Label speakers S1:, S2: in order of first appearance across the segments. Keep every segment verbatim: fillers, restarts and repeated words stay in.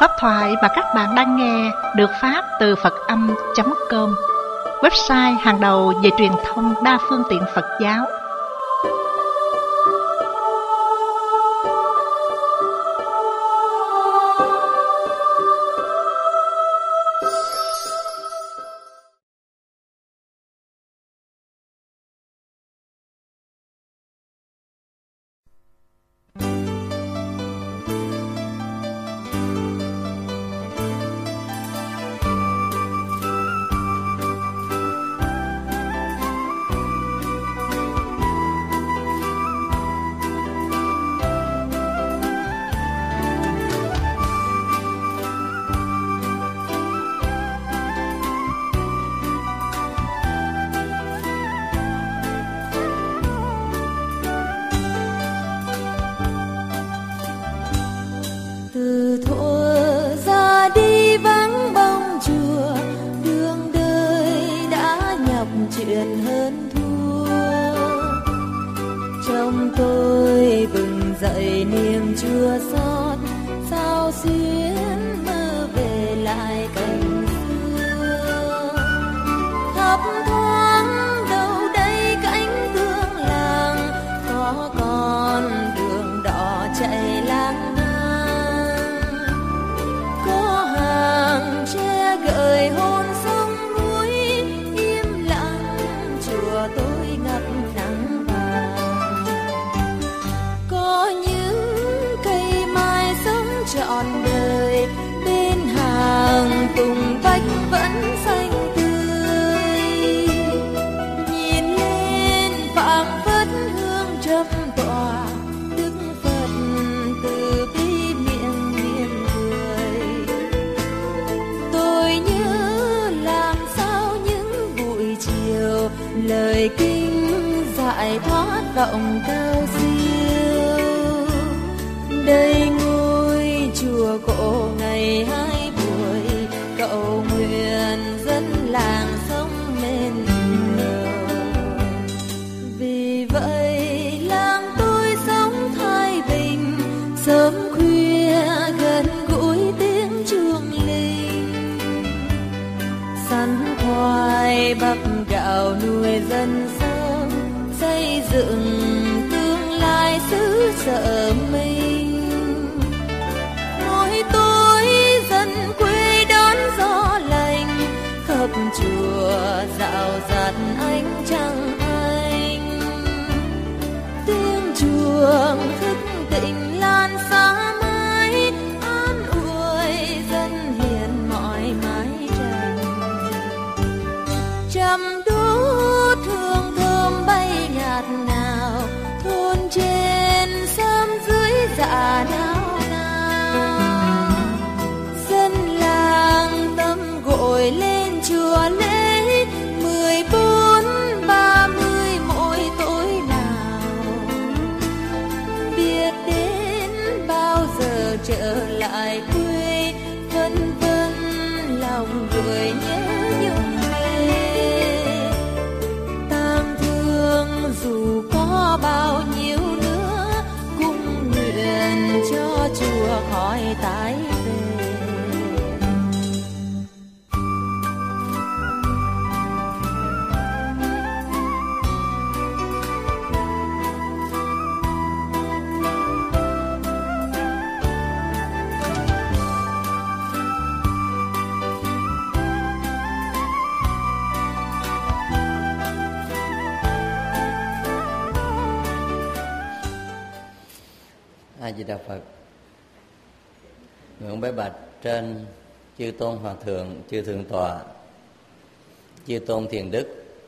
S1: Pháp thoại mà các bạn đang nghe được phát từ Phật Âm chấm com, website hàng đầu về truyền thông đa phương tiện Phật giáo.
S2: Lời kinh giải thoát vọng cao siêu, đây ngôi chùa cổ ngày hai buổi cầu nguyện dân làng sống men nhiều. Vì vậy làng tôi sống thái bình, sớm khuya gần gũi tiếng chuông linh, sắn khoai bắp gạo nuôi dân sống, xây dựng tương lai xứ sở mình. Mỗi tối dân quê đón gió lành, khắp chùa dạo dạt ánh trăng anh. Tiếng chuông thức tỉnh lan xa mãi, an ủi dân hiền mỏi mái trần. Trăm đốt hương thơm bay nhạt nào, thôn trên xóm dưới dạ nao nao. Dân làng tâm gội lên chùa lễ, mười bốn ba mươi mỗi tối nào. Biết đến bao giờ trở lại quê, vân vân lòng gửi nhớ nhung. Dù có bao nhiêu nữa, cũng nguyện cho chùa khỏi tái về.
S3: A Di Đà Phật. Nguyện bái bạch trên chư tôn hòa thượng, chư thượng tọa, chư tôn thiền đức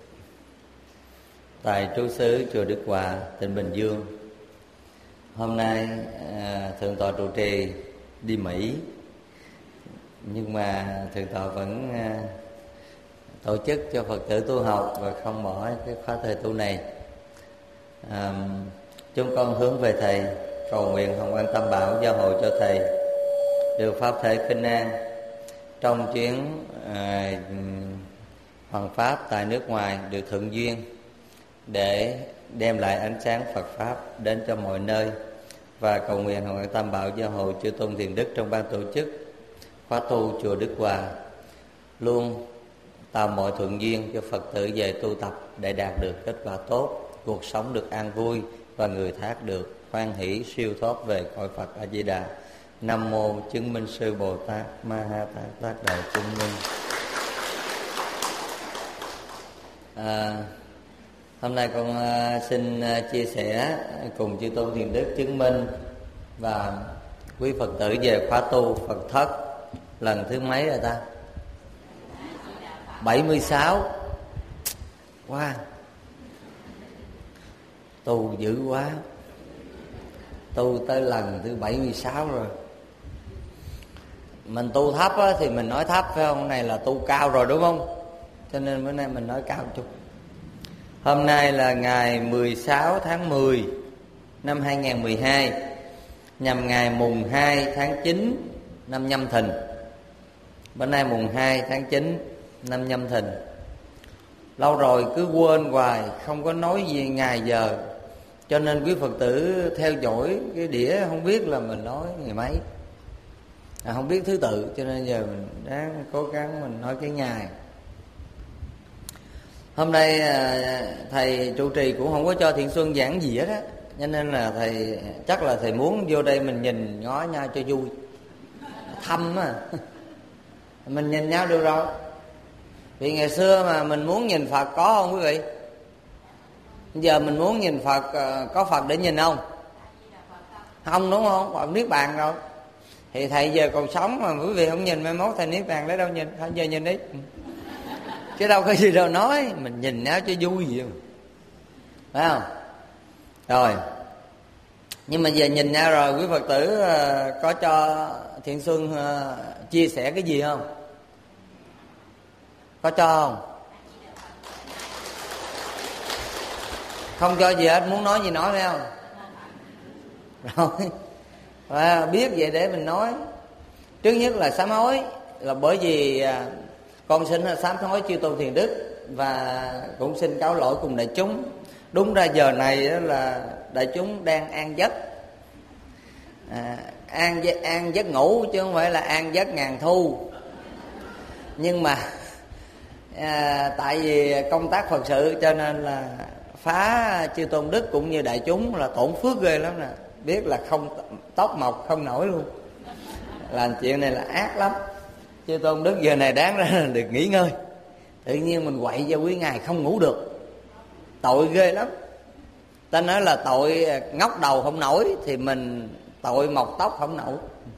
S3: tại trú xứ chùa Đức Hòa, tỉnh Bình Dương. Hôm nay à, thượng tọa trụ trì đi Mỹ, nhưng mà thượng tọa vẫn à, tổ chức cho Phật tử tu học và không bỏ cái khóa thời tu này. À, chúng con hướng về thầy, cầu nguyện hồng ân tam bảo gia hộ cho thầy được pháp thể khinh an trong chuyến à, hoàn pháp tại nước ngoài, được thuận duyên để đem lại ánh sáng Phật pháp đến cho mọi nơi, và cầu nguyện hồng ân tam bảo gia hộ chư tôn thiền đức trong ban tổ chức khóa tu chùa Đức Hòa luôn tạo mọi thuận duyên cho Phật tử về tu tập để đạt được kết quả tốt, cuộc sống được an vui và người thác được hoan hỷ siêu thoát về cõi Phật A Di Đà. Nam mô Chứng Minh Sư Bồ Tát Ma Ha Tát Tác Đại Chứng Minh. À, hôm nay con uh, xin uh, chia sẻ cùng chư tôn Thiền Đức chứng minh và quý Phật tử về khóa tu Phật thất lần thứ mấy rồi ta? bảy mươi sáu. Wow, tu dữ quá. Tu tới lần thứ bảy mươi sáu rồi. Mình tu thấp á, thì mình nói thấp phải không? Này là tu cao rồi đúng không? Cho nên bữa nay mình nói cao chút. Hôm nay là ngày mười sáu tháng mười năm hai nghìn không trăm mười hai, nhằm ngày mùng hai tháng chín năm Nhâm Thìn. Bữa nay mùng hai tháng chín năm Nhâm Thìn. Lâu rồi cứ quên hoài, không có nói gì ngày giờ, cho nên quý Phật tử theo dõi cái đĩa không biết là mình nói ngày mấy, à, không biết thứ tự, cho nên giờ mình đang cố gắng mình nói cái ngày. Hôm nay thầy trụ trì cũng không có cho Thiện Xuân giảng gì hết á, cho nên là thầy chắc là thầy muốn vô đây mình nhìn ngó nhau cho vui, thăm á. Mình nhìn nhau được rồi. Vì ngày xưa mà mình muốn nhìn Phật có không quý vị? Giờ mình muốn nhìn Phật, có Phật để nhìn không? Không đúng không? Phật Niết Bàn rồi. Thì thầy giờ còn sống mà quý vị không nhìn, mai mốt thầy Niết Bàn lấy đâu nhìn? Thôi giờ nhìn đi. Chứ đâu có gì đâu nói. Mình nhìn nhau cho vui gì, phải không? Rồi. Nhưng mà giờ nhìn nhau rồi, quý Phật tử có cho Thiện Xuân chia sẻ cái gì không? Có cho không? Không cho gì hết, muốn nói gì nói phải không? Rồi, và biết vậy để mình nói. Trước nhất là sám hối, là bởi vì con xin sám hối chư tôn Thiền Đức và cũng xin cáo lỗi cùng đại chúng. Đúng ra giờ này là đại chúng đang an giấc, à, an an giấc ngủ chứ không phải là an giấc ngàn thu. Nhưng mà à, tại vì công tác Phật sự cho nên là phá chư tôn đức cũng như đại chúng là tổn phước ghê lắm nè, biết là không tóc mọc không nổi luôn. Làm chuyện này là ác lắm. Chư tôn đức giờ này đáng ra là được nghỉ ngơi, tự nhiên mình quậy cho quý ngài không ngủ được, tội ghê lắm. Ta nói là tội ngóc đầu không nổi thì mình tội mọc tóc không nổi.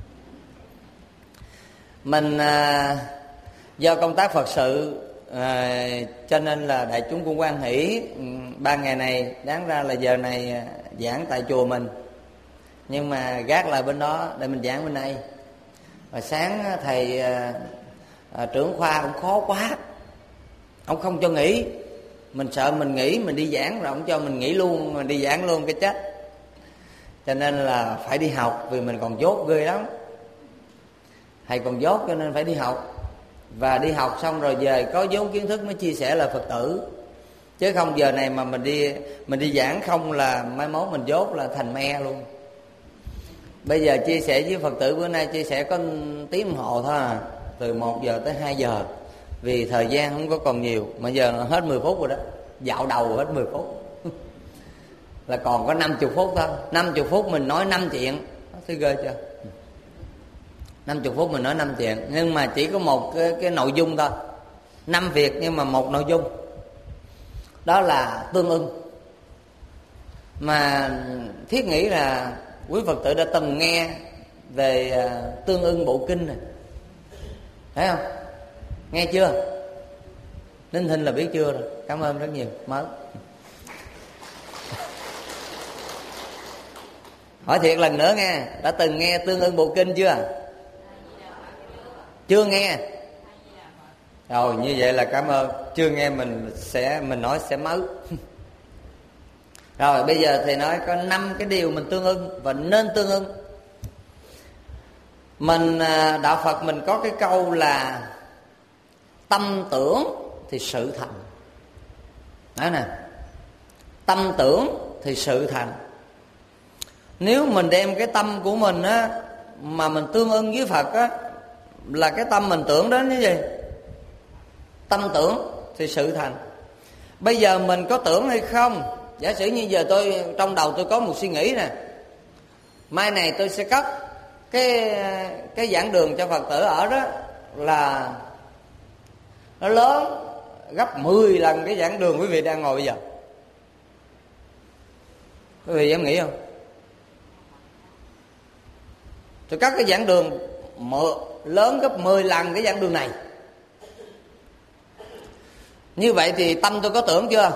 S3: Mình à, do công tác Phật sự à, cho nên là đại chúng cũng hoan hỷ. Ba ngày này đáng ra là giờ này giảng tại chùa mình, nhưng mà gác lại bên đó để mình giảng bên đây. Và sáng thầy à, à, trưởng khoa cũng khó quá, ông không cho nghỉ. Mình sợ mình nghỉ mình đi giảng rồi ông cho mình nghỉ luôn, mình đi giảng luôn cái chết. Cho nên là phải đi học, vì mình còn dốt ghê lắm. Thầy còn dốt cho nên phải đi học. Và đi học xong rồi về có vốn kiến thức mới chia sẻ là Phật tử. Chứ không giờ này mà mình đi mình đi giảng không là mai mốt mình dốt là thành me luôn. Bây giờ chia sẻ với Phật tử bữa nay chia sẻ có tiếng đồng hồ thôi à, từ một giờ tới hai giờ. Vì thời gian không có còn nhiều, mà giờ hết mười phút rồi đó. Dạo đầu hết mười phút là còn có năm mươi phút thôi. năm mươi phút mình nói năm chuyện, thấy ghê chưa? năm mươi phút mình nói năm chuyện, nhưng mà chỉ có một cái, cái nội dung thôi. Năm việc nhưng mà một nội dung. Đó là tương ưng. Mà thiết nghĩ là quý Phật tử đã từng nghe về uh, tương ưng bộ kinh này, thấy không? Nghe chưa? Ninh Thinh là biết chưa rồi. Cảm ơn rất nhiều. Mới hỏi thiệt lần nữa nghe, đã từng nghe tương ưng bộ kinh chưa? Chưa nghe? Rồi như vậy là cảm ơn. Chưa nghe mình sẽ mình nói sẽ mới. Rồi bây giờ thầy nói có năm cái điều mình tương ưng và nên tương ưng. Mình đạo Phật mình có cái câu là tâm tưởng thì sự thành. Đó nè, tâm tưởng thì sự thành. Nếu mình đem cái tâm của mình á mà mình tương ưng với Phật á, là cái tâm mình tưởng đến cái gì? Tâm tưởng thì sự thành. Bây giờ mình có tưởng hay không? Giả sử như giờ tôi trong đầu tôi có một suy nghĩ nè, mai này tôi sẽ cất cái cái giảng đường cho Phật tử ở đó là nó lớn gấp mười lần cái giảng đường quý vị đang ngồi bây giờ. Quý vị dám nghĩ không? Tôi cất cái giảng đường lớn gấp mười lần cái giảng đường này. Như vậy thì tâm tôi có tưởng chưa?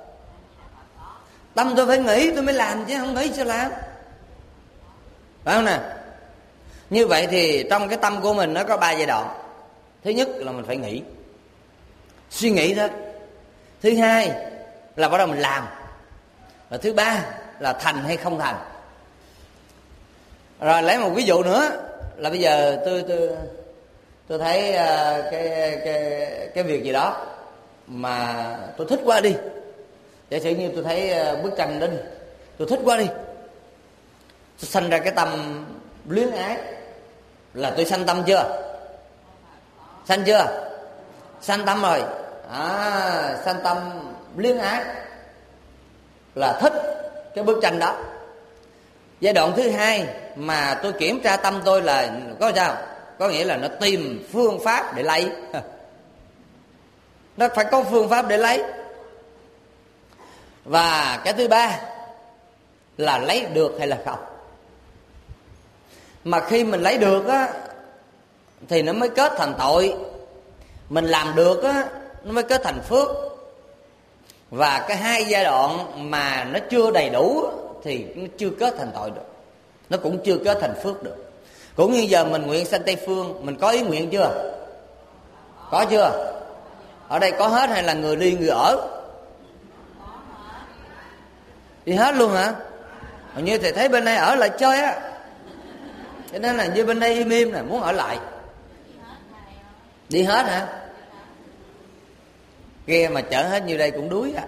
S3: Tâm tôi phải nghĩ tôi mới làm chứ không nghĩ sao làm, phải không nè? Như vậy thì trong cái tâm của mình nó có ba giai đoạn. Thứ nhất là mình phải nghĩ, suy nghĩ thôi. Thứ hai là bắt đầu mình làm. Và thứ ba là thành hay không thành. Rồi lấy một ví dụ nữa là bây giờ tôi tôi tôi thấy uh, cái cái cái việc gì đó mà tôi thích quá đi. Giả sử như tôi thấy uh, bức tranh đó đi, tôi thích quá đi, tôi sanh ra cái tâm luyến ái. Là tôi sanh tâm chưa? Sanh chưa? Sanh tâm rồi. À, sanh tâm luyến ái là thích cái bức tranh đó. Giai đoạn thứ hai mà tôi kiểm tra tâm tôi là có sao? Có nghĩa là nó tìm phương pháp để lấy. Nó phải có phương pháp để lấy. Và cái thứ ba là lấy được hay là không. Mà khi mình lấy được á thì nó mới kết thành tội. Mình làm được á nó mới kết thành phước. Và cái hai giai đoạn mà nó chưa đầy đủ thì nó chưa kết thành tội được, nó cũng chưa kết thành phước được. Cũng như giờ mình nguyện sanh Tây Phương, mình có ý nguyện chưa? Có chưa? Ở đây có hết hay là người đi người ở? Đi hết luôn hả? Hình như thầy thấy bên đây ở lại chơi á, cho nên là như bên đây im im nè, muốn ở lại. Đi hết hả? Kia mà chở hết như đây cũng đuối à.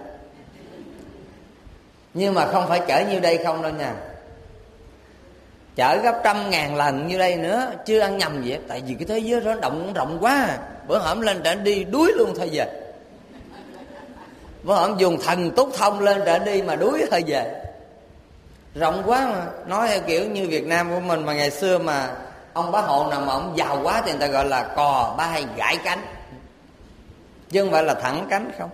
S3: Nhưng mà không phải chở như đây không đâu nha, chở gấp trăm ngàn lần như đây nữa, chưa ăn nhầm gì hết. Tại vì cái thế giới đó động rộng quá à. Bữa hổm lên trển đi đuối luôn thôi về. Bữa hổm dùng thần túc thông lên trển đi mà đuối thôi về. Rộng quá mà. Nói theo kiểu như Việt Nam của mình mà ngày xưa mà ông bá hộ nào mà ông giàu quá thì người ta gọi là cò bay gãi cánh, chứ không phải là thẳng cánh không.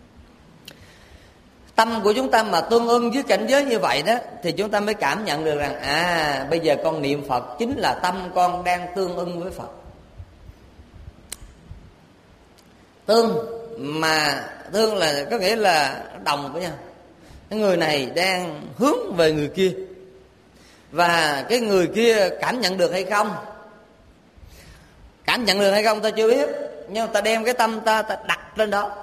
S3: Tâm của chúng ta mà tương ưng với cảnh giới như vậy đó thì chúng ta mới cảm nhận được rằng à, bây giờ con niệm Phật chính là tâm con đang tương ưng với Phật. Tương mà tương là có nghĩa là đồng với nhau. Cái người này đang hướng về người kia, và cái người kia cảm nhận được hay không, cảm nhận được hay không ta chưa biết, nhưng ta đem cái tâm ta ta đặt lên đó.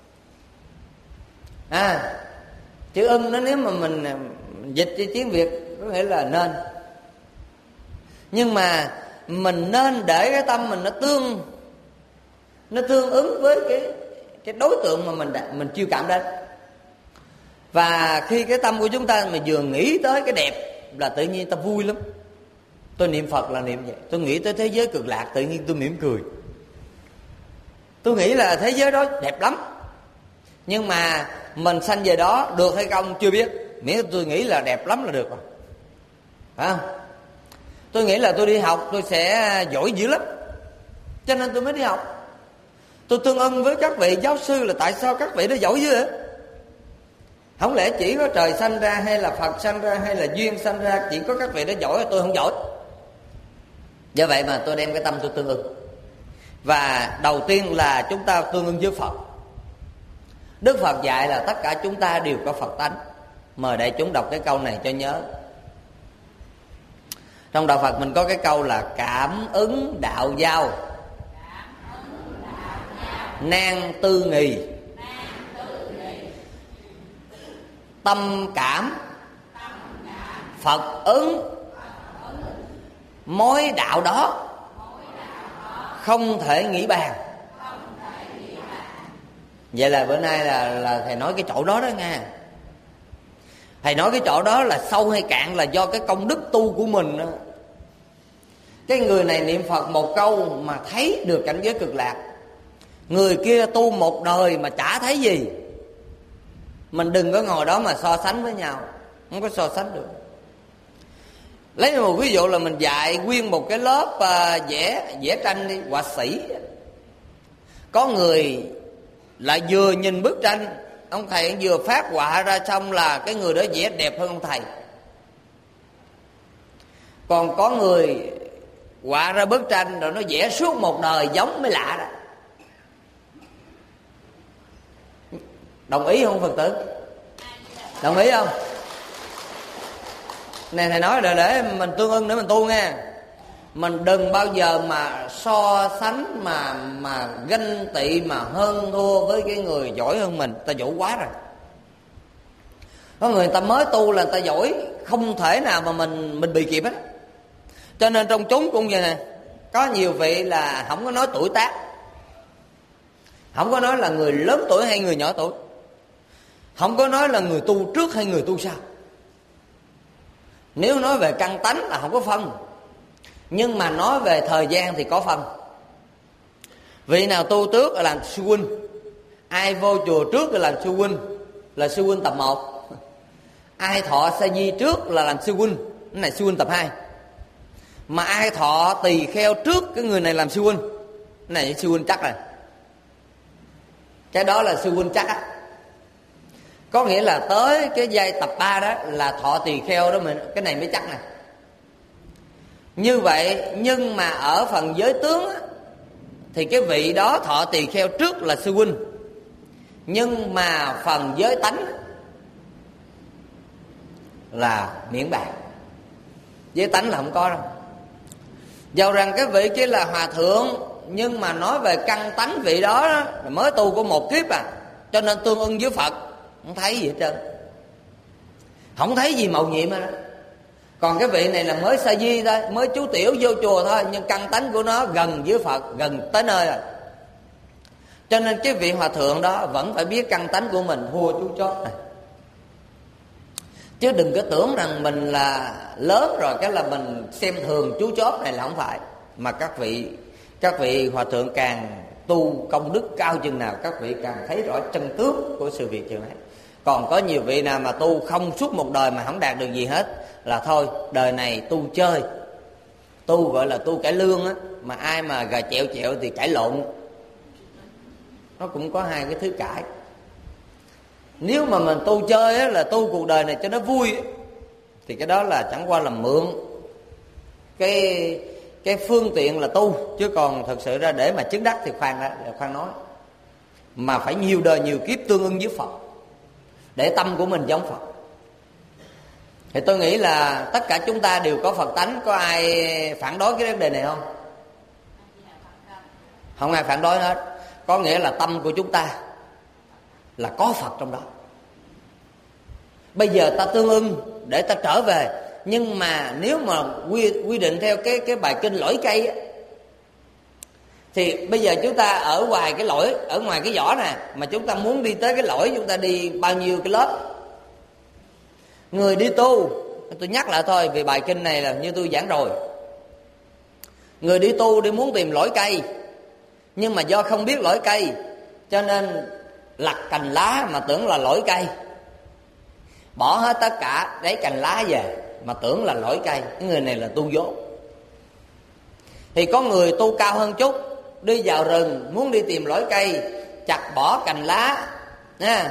S3: À, chữ ưng nó nếu mà mình dịch cho tiếng Việt có nghĩa là nên. Nhưng mà mình nên để cái tâm mình nó tương nó tương ứng với cái cái đối tượng mà mình mình chiêu cảm đến. Và khi cái tâm của chúng ta mà vừa nghĩ tới cái đẹp là tự nhiên ta vui lắm. Tôi niệm Phật là niệm vậy. Tôi nghĩ tới thế giới cực lạc tự nhiên tôi mỉm cười. Tôi nghĩ là thế giới đó đẹp lắm. Nhưng mà mình sanh về đó được hay không chưa biết, miễn tôi nghĩ là đẹp lắm là được rồi, phải không? Tôi nghĩ là tôi đi học tôi sẽ giỏi dữ lắm, cho nên tôi mới đi học. Tôi tương ưng với các vị giáo sư là tại sao các vị đó giỏi dữ vậy? Không lẽ chỉ có trời sanh ra, hay là Phật sanh ra, hay là duyên sanh ra, chỉ có các vị đó giỏi tôi không giỏi? Do vậy mà tôi đem cái tâm tôi tương ưng. Và đầu tiên là chúng ta tương ưng với Phật. Đức Phật dạy là tất cả chúng ta đều có Phật tánh. Mời đại chúng đọc cái câu này cho nhớ. Trong đạo Phật mình có cái câu là cảm ứng đạo giao, nan tư nghì, tâm cảm, Phật ứng. Mối đạo đó không thể nghĩ bàn. Vậy là bữa nay là, là thầy nói cái chỗ đó đó nha. Thầy nói cái chỗ đó là sâu hay cạn là do cái công đức tu của mình đó. Cái người này niệm Phật một câu mà thấy được cảnh giới cực lạc, người kia tu một đời mà chả thấy gì. Mình đừng có ngồi đó mà so sánh với nhau, không có so sánh được. Lấy một ví dụ là mình dạy nguyên một cái lớp uh, vẽ vẽ tranh đi, họa sĩ. Có người lại vừa nhìn bức tranh, ông thầy vừa phát họa ra xong là cái người đó vẽ đẹp hơn ông thầy. Còn có người họa ra bức tranh rồi nó vẽ suốt một đời giống mới lạ đó. Đồng ý không Phật tử? Đồng ý không? Này thầy nói để, để mình tương ưng để mình tu nghe. Mình đừng bao giờ mà so sánh mà mà ganh tị mà hơn thua với cái người giỏi hơn mình. Ta giỏi quá rồi. Có người ta mới tu là ta giỏi, không thể nào mà mình mình bị kịp hết. Cho nên trong chúng cũng vậy nè, có nhiều vị là không có nói tuổi tác, không có nói là người lớn tuổi hay người nhỏ tuổi, không có nói là người tu trước hay người tu sau. Nếu nói về căn tánh là không có phân, nhưng mà nói về thời gian thì có phân. Vị nào tu trước là làm sư huynh, ai vô chùa trước là làm sư huynh, là sư huynh tập một. Ai thọ sa di trước là làm sư huynh, cái này sư huynh tập hai. Mà ai thọ tỳ kheo trước cái người này làm sư huynh, cái này sư huynh chắc rồi. Cái đó là sư huynh chắc á. Có nghĩa là tới cái giai tập ba đó là thọ tỳ kheo đó, mình cái này mới chắc nè. Như vậy nhưng mà ở phần giới tướng á, thì cái vị đó thọ tỳ kheo trước là sư huynh, nhưng mà phần giới tánh là miễn bàn, giới tánh là không có đâu. Dầu rằng cái vị kia là hòa thượng, nhưng mà nói về căn tánh vị đó, đó mới tu có một kiếp à, cho nên tương ưng với Phật không thấy gì hết trơn, không thấy gì màu nhiệm đó. Còn cái vị này là mới sa di thôi, mới chú tiểu vô chùa thôi, nhưng căn tánh của nó gần với Phật, gần tới nơi rồi. Cho nên cái vị hòa thượng đó vẫn phải biết căn tánh của mình thua chú chót này. Chứ đừng có tưởng rằng mình là lớn rồi cái là mình xem thường chú chót này, là không phải. Mà các vị các vị hòa thượng càng tu công đức cao chừng nào, các vị càng thấy rõ chân tướng của sự việc chừng ấy. Còn có nhiều vị nào mà tu không suốt một đời mà không đạt được gì hết, là thôi đời này tu chơi, tu gọi là tu cải lương á, mà ai mà gà chẹo chẹo thì cải lộn. Nó cũng có hai cái thứ cải. Nếu mà mình tu chơi á, là tu cuộc đời này cho nó vui á, thì cái đó là chẳng qua là mượn cái cái phương tiện là tu, chứ còn thật sự ra để mà chứng đắc thì khoan ra, khoan nói. Mà phải nhiều đời nhiều kiếp tương ưng với Phật, để tâm của mình giống Phật. Thì tôi nghĩ là tất cả chúng ta đều có Phật tánh. Có ai phản đối cái vấn đề này không? Không ai phản đối hết. Có nghĩa là tâm của chúng ta là có Phật trong đó. Bây giờ ta tương ưng để ta trở về. Nhưng mà nếu mà quy, quy định theo cái, cái bài kinh lõi cây á, thì bây giờ chúng ta ở ngoài cái lõi, ở ngoài cái vỏ nè, mà chúng ta muốn đi tới cái lõi, chúng ta đi bao nhiêu cái lớp? Người đi tu, tôi nhắc lại thôi, vì bài kinh này là như tôi giảng rồi. Người đi tu đi muốn tìm lõi cây, nhưng mà do không biết lõi cây, cho nên lặt cành lá mà tưởng là lõi cây, bỏ hết tất cả lấy cành lá về mà tưởng là lõi cây. Cái người này là tu dốt. Thì có người tu cao hơn chút, đi vào rừng muốn đi tìm lõi cây, chặt bỏ cành lá nha,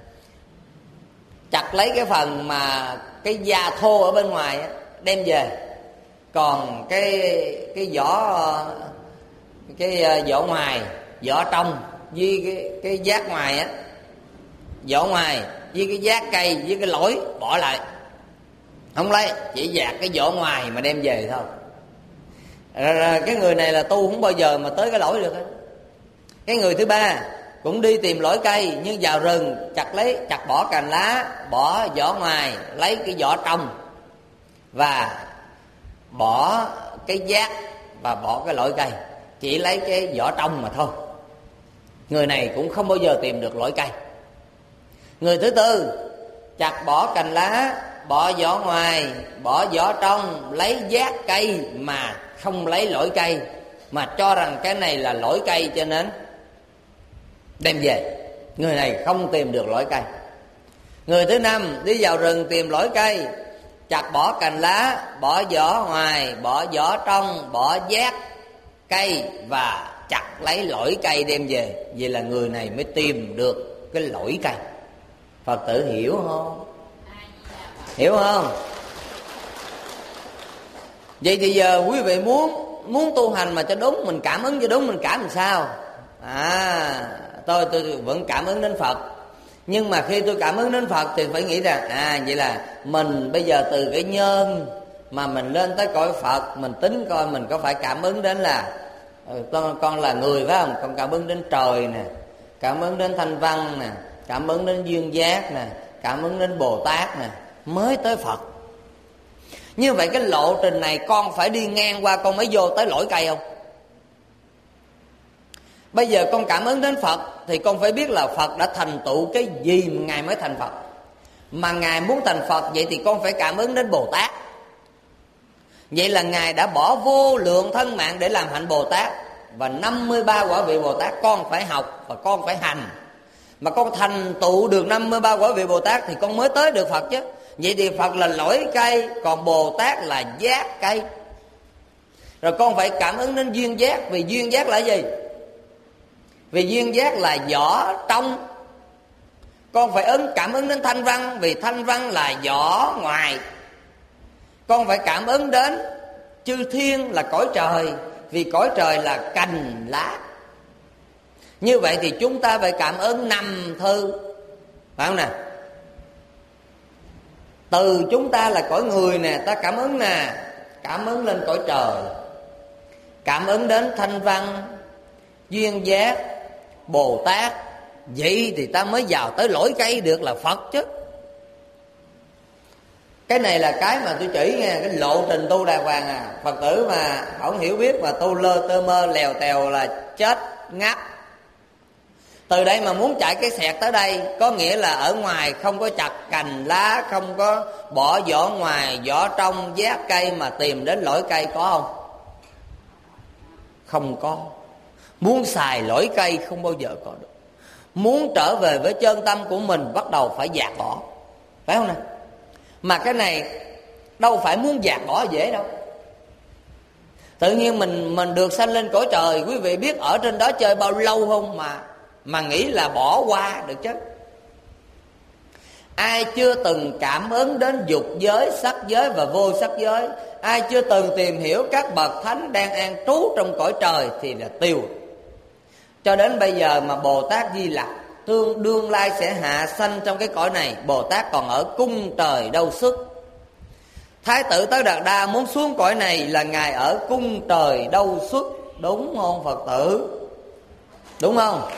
S3: chặt lấy cái phần mà cái da thô ở bên ngoài đem về, còn cái cái vỏ cái vỏ ngoài, vỏ trong với cái cái giác ngoài á, vỏ ngoài với cái giác cây với cái lõi bỏ lại, không lấy, chỉ dạt cái vỏ ngoài mà đem về thôi. Rồi, rồi, cái người này là tu không bao giờ mà tới cái lõi được hết. Cái người thứ ba cũng đi tìm lõi cây, nhưng vào rừng chặt lấy, chặt bỏ cành lá, bỏ vỏ ngoài, lấy cái vỏ trong và bỏ cái giác và bỏ cái lõi cây, chỉ lấy cái vỏ trong mà thôi. Người này cũng không bao giờ tìm được lõi cây. Người thứ tư chặt bỏ cành lá, bỏ vỏ ngoài, bỏ vỏ trong, lấy giác cây mà không lấy lõi cây, mà cho rằng cái này là lõi cây cho nên đem về. Người này không tìm được lõi cây. Người thứ năm đi vào rừng tìm lõi cây, chặt bỏ cành lá, bỏ vỏ ngoài, bỏ vỏ trong, bỏ giác cây và chặt lấy lõi cây đem về. Vậy là người này mới tìm được cái lõi cây. Phật tử hiểu không? Hiểu không? Vậy thì giờ quý vị muốn muốn tu hành mà cho đúng, mình cảm ứng cho đúng, mình cảm làm sao? À, tôi tôi vẫn cảm ứng đến Phật. Nhưng mà khi tôi cảm ứng đến Phật thì phải nghĩ rằng à, vậy là mình bây giờ từ cái nhân mà mình lên tới cõi Phật, mình tính coi mình có phải cảm ứng đến là con, con là người phải không? Con cảm ứng đến trời nè, cảm ứng đến thanh văn nè, cảm ứng đến duyên giác nè, cảm ứng đến Bồ Tát nè, mới tới Phật. Như vậy cái lộ trình này con phải đi ngang qua con mới vô tới lõi cây không? Bây giờ con cảm ứng đến Phật thì con phải biết là Phật đã thành tựu cái gì mà Ngài mới thành Phật. Mà Ngài muốn thành Phật, vậy thì con phải cảm ứng đến Bồ Tát. Vậy là Ngài đã bỏ vô lượng thân mạng để làm hạnh Bồ Tát. Và năm mươi ba quả vị Bồ Tát con phải học và con phải hành. Mà con thành tựu được năm mươi ba quả vị Bồ Tát thì con mới tới được Phật chứ. Vậy thì Phật là lõi cây, còn Bồ Tát là giác cây. Rồi con phải cảm ứng đến duyên giác. Vì duyên giác là gì? Vì duyên giác là vỏ trong. Con phải ứng cảm ứng đến thanh văn. Vì thanh văn là vỏ ngoài. Con phải cảm ứng đến chư thiên là cõi trời. Vì cõi trời là cành lá. Như vậy thì chúng ta phải cảm ứng năm thư, phải không nè? Từ chúng ta là cõi người nè, ta cảm ứng nè, cảm ứng lên cõi trời, cảm ứng đến thanh văn, duyên giác, Bồ Tát. Vậy thì ta mới vào tới lõi cây được là Phật chứ. Cái này là cái mà tôi chỉ nghe, cái lộ trình tu đàng hoàng à. Phật tử mà không hiểu biết mà tu lơ tơ mơ lèo tèo là chết ngắt. Từ đây mà muốn chạy cái xẹt tới đây, có nghĩa là ở ngoài không có chặt cành lá, không có bỏ vỏ ngoài, vỏ trong, giác cây mà tìm đến lõi cây có không? Không có. Muốn xài lõi cây không bao giờ có được. Muốn trở về với chân tâm của mình bắt đầu phải dạt bỏ, phải không nè? Mà cái này đâu phải muốn dạt bỏ dễ đâu. Tự nhiên mình mình được sanh lên cõi trời, quý vị biết ở trên đó chơi bao lâu không mà mà nghĩ là bỏ qua được chứ? Ai chưa từng cảm ứng đến dục giới, sắc giới và vô sắc giới, ai chưa từng tìm hiểu các bậc thánh đang an trú trong cõi trời thì là tiêu. Cho đến bây giờ mà Bồ Tát Di Lặc tương đương lai sẽ hạ sanh trong cái cõi này, Bồ Tát còn ở cung trời Đâu Xuất. Thái tử Tất Đạt Đa muốn xuống cõi này là Ngài ở cung trời Đâu Xuất. Đúng không Phật tử? Đúng không?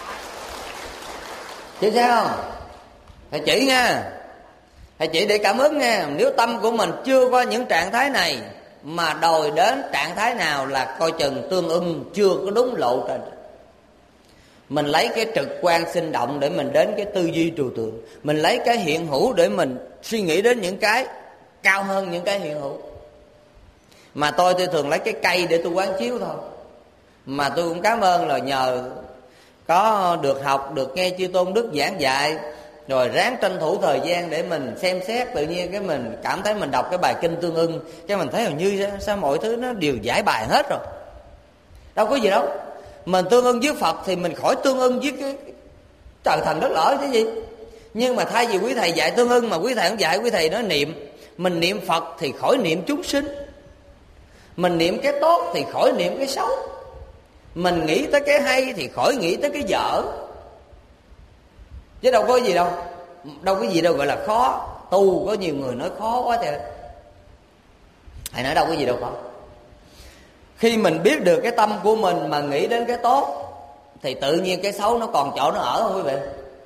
S3: Chứ sao không? Thầy chỉ nha, thầy chỉ để cảm ứng nha. Nếu tâm của mình chưa qua những trạng thái này mà đòi đến trạng thái nào là coi chừng tương ưng chưa có đúng lộ trình. Mình lấy cái trực quan sinh động để mình đến cái tư duy trừu tượng. Mình lấy cái hiện hữu để mình suy nghĩ đến những cái cao hơn những cái hiện hữu. Mà tôi tôi thường lấy cái cây để tôi quán chiếu thôi. Mà tôi cũng cảm ơn là nhờ có được học, được nghe chư Tôn Đức giảng dạy, rồi ráng tranh thủ thời gian để mình xem xét. Tự nhiên cái mình cảm thấy mình đọc cái bài kinh Tương Ưng, cái mình thấy hầu như sao mọi thứ nó đều giải bài hết rồi. Đâu có gì đâu. Mình tương ưng với Phật thì mình khỏi tương ưng với cái trời thần đất lở chứ gì. Nhưng mà thay vì quý thầy dạy tương ưng mà quý thầy không dạy, quý thầy nói niệm. Mình niệm Phật thì khỏi niệm chúng sinh. Mình niệm cái tốt thì khỏi niệm cái xấu. Mình nghĩ tới cái hay thì khỏi nghĩ tới cái dở. Chứ đâu có gì đâu. Đâu có gì đâu gọi là khó. Tu có nhiều người nói khó quá trời. Thầy nói đâu có gì đâu khó. Khi mình biết được cái tâm của mình mà nghĩ đến cái tốt thì tự nhiên cái xấu nó còn chỗ nó ở không quý vị?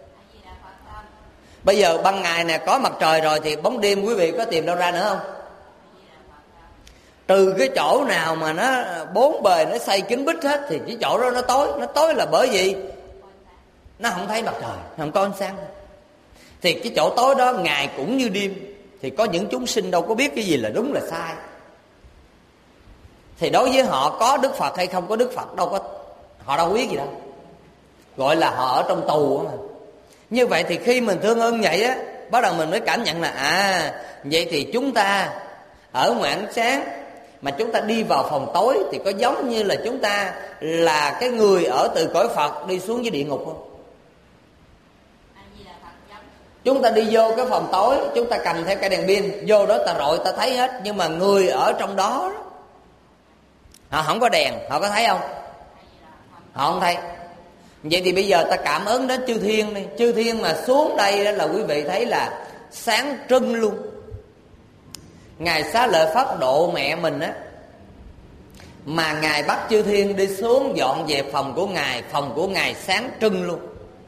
S3: Bây giờ ban ngày nè có mặt trời rồi thì bóng đêm quý vị có tìm đâu ra nữa không? Từ cái chỗ nào mà nó bốn bề nó xây kín bích hết thì cái chỗ đó nó tối. Nó tối là bởi vì nó không thấy mặt trời, không có ánh sáng. Thì cái chỗ tối đó ngày cũng như đêm, thì có những chúng sinh đâu có biết cái gì là đúng là sai. Thì đối với họ có Đức Phật hay không có Đức Phật đâu có, họ đâu biết gì đâu. Gọi là họ ở trong tù mà. Như vậy thì khi mình tương ưng vậy á, bắt đầu mình mới cảm nhận là à, vậy thì chúng ta ở ngoài ánh sáng mà chúng ta đi vào phòng tối thì có giống như là chúng ta là cái người ở từ cõi Phật đi xuống dưới địa ngục không? Chúng ta đi vô cái phòng tối, chúng ta cầm theo cây đèn pin, vô đó ta rọi ta thấy hết. Nhưng mà người ở trong đó, họ không có đèn, họ có thấy không? Họ không thấy. Vậy thì bây giờ ta cảm ứng đến chư thiên đi. Chư thiên mà xuống đây đó là quý vị thấy là sáng trưng luôn. Ngài Xá Lợi Phất độ mẹ mình á, mà Ngài bắt chư thiên đi xuống dọn dẹp phòng của Ngài, phòng của Ngài sáng trưng luôn.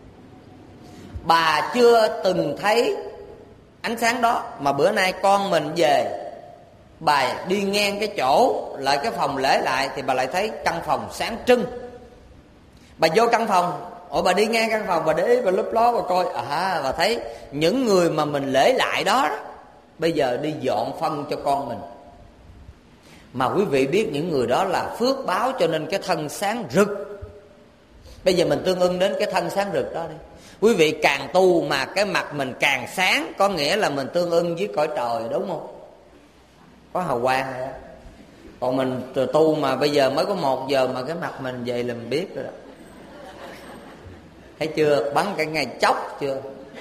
S3: Bà chưa từng thấy ánh sáng đó, mà bữa nay con mình về, bà đi ngang cái chỗ lại cái phòng lễ lại thì bà lại thấy căn phòng sáng trưng. Bà vô căn phòng, ủa bà đi ngang căn phòng, bà để ý, bà lúp ló, bà coi, à bà thấy những người mà mình lễ lại đó, đó bây giờ đi dọn phân cho con mình. Mà quý vị biết những người đó là phước báo cho nên cái thân sáng rực. Bây giờ mình tương ưng đến cái thân sáng rực đó đi. Quý vị càng tu mà cái mặt mình càng sáng, có nghĩa là mình tương ưng với cõi trời, đúng không? Có hào quang rồi đó. Còn mình tu mà bây giờ mới có một giờ mà cái mặt mình vậy là mình biết rồi đó. Thấy chưa? Bắn cả ngày chóc chưa?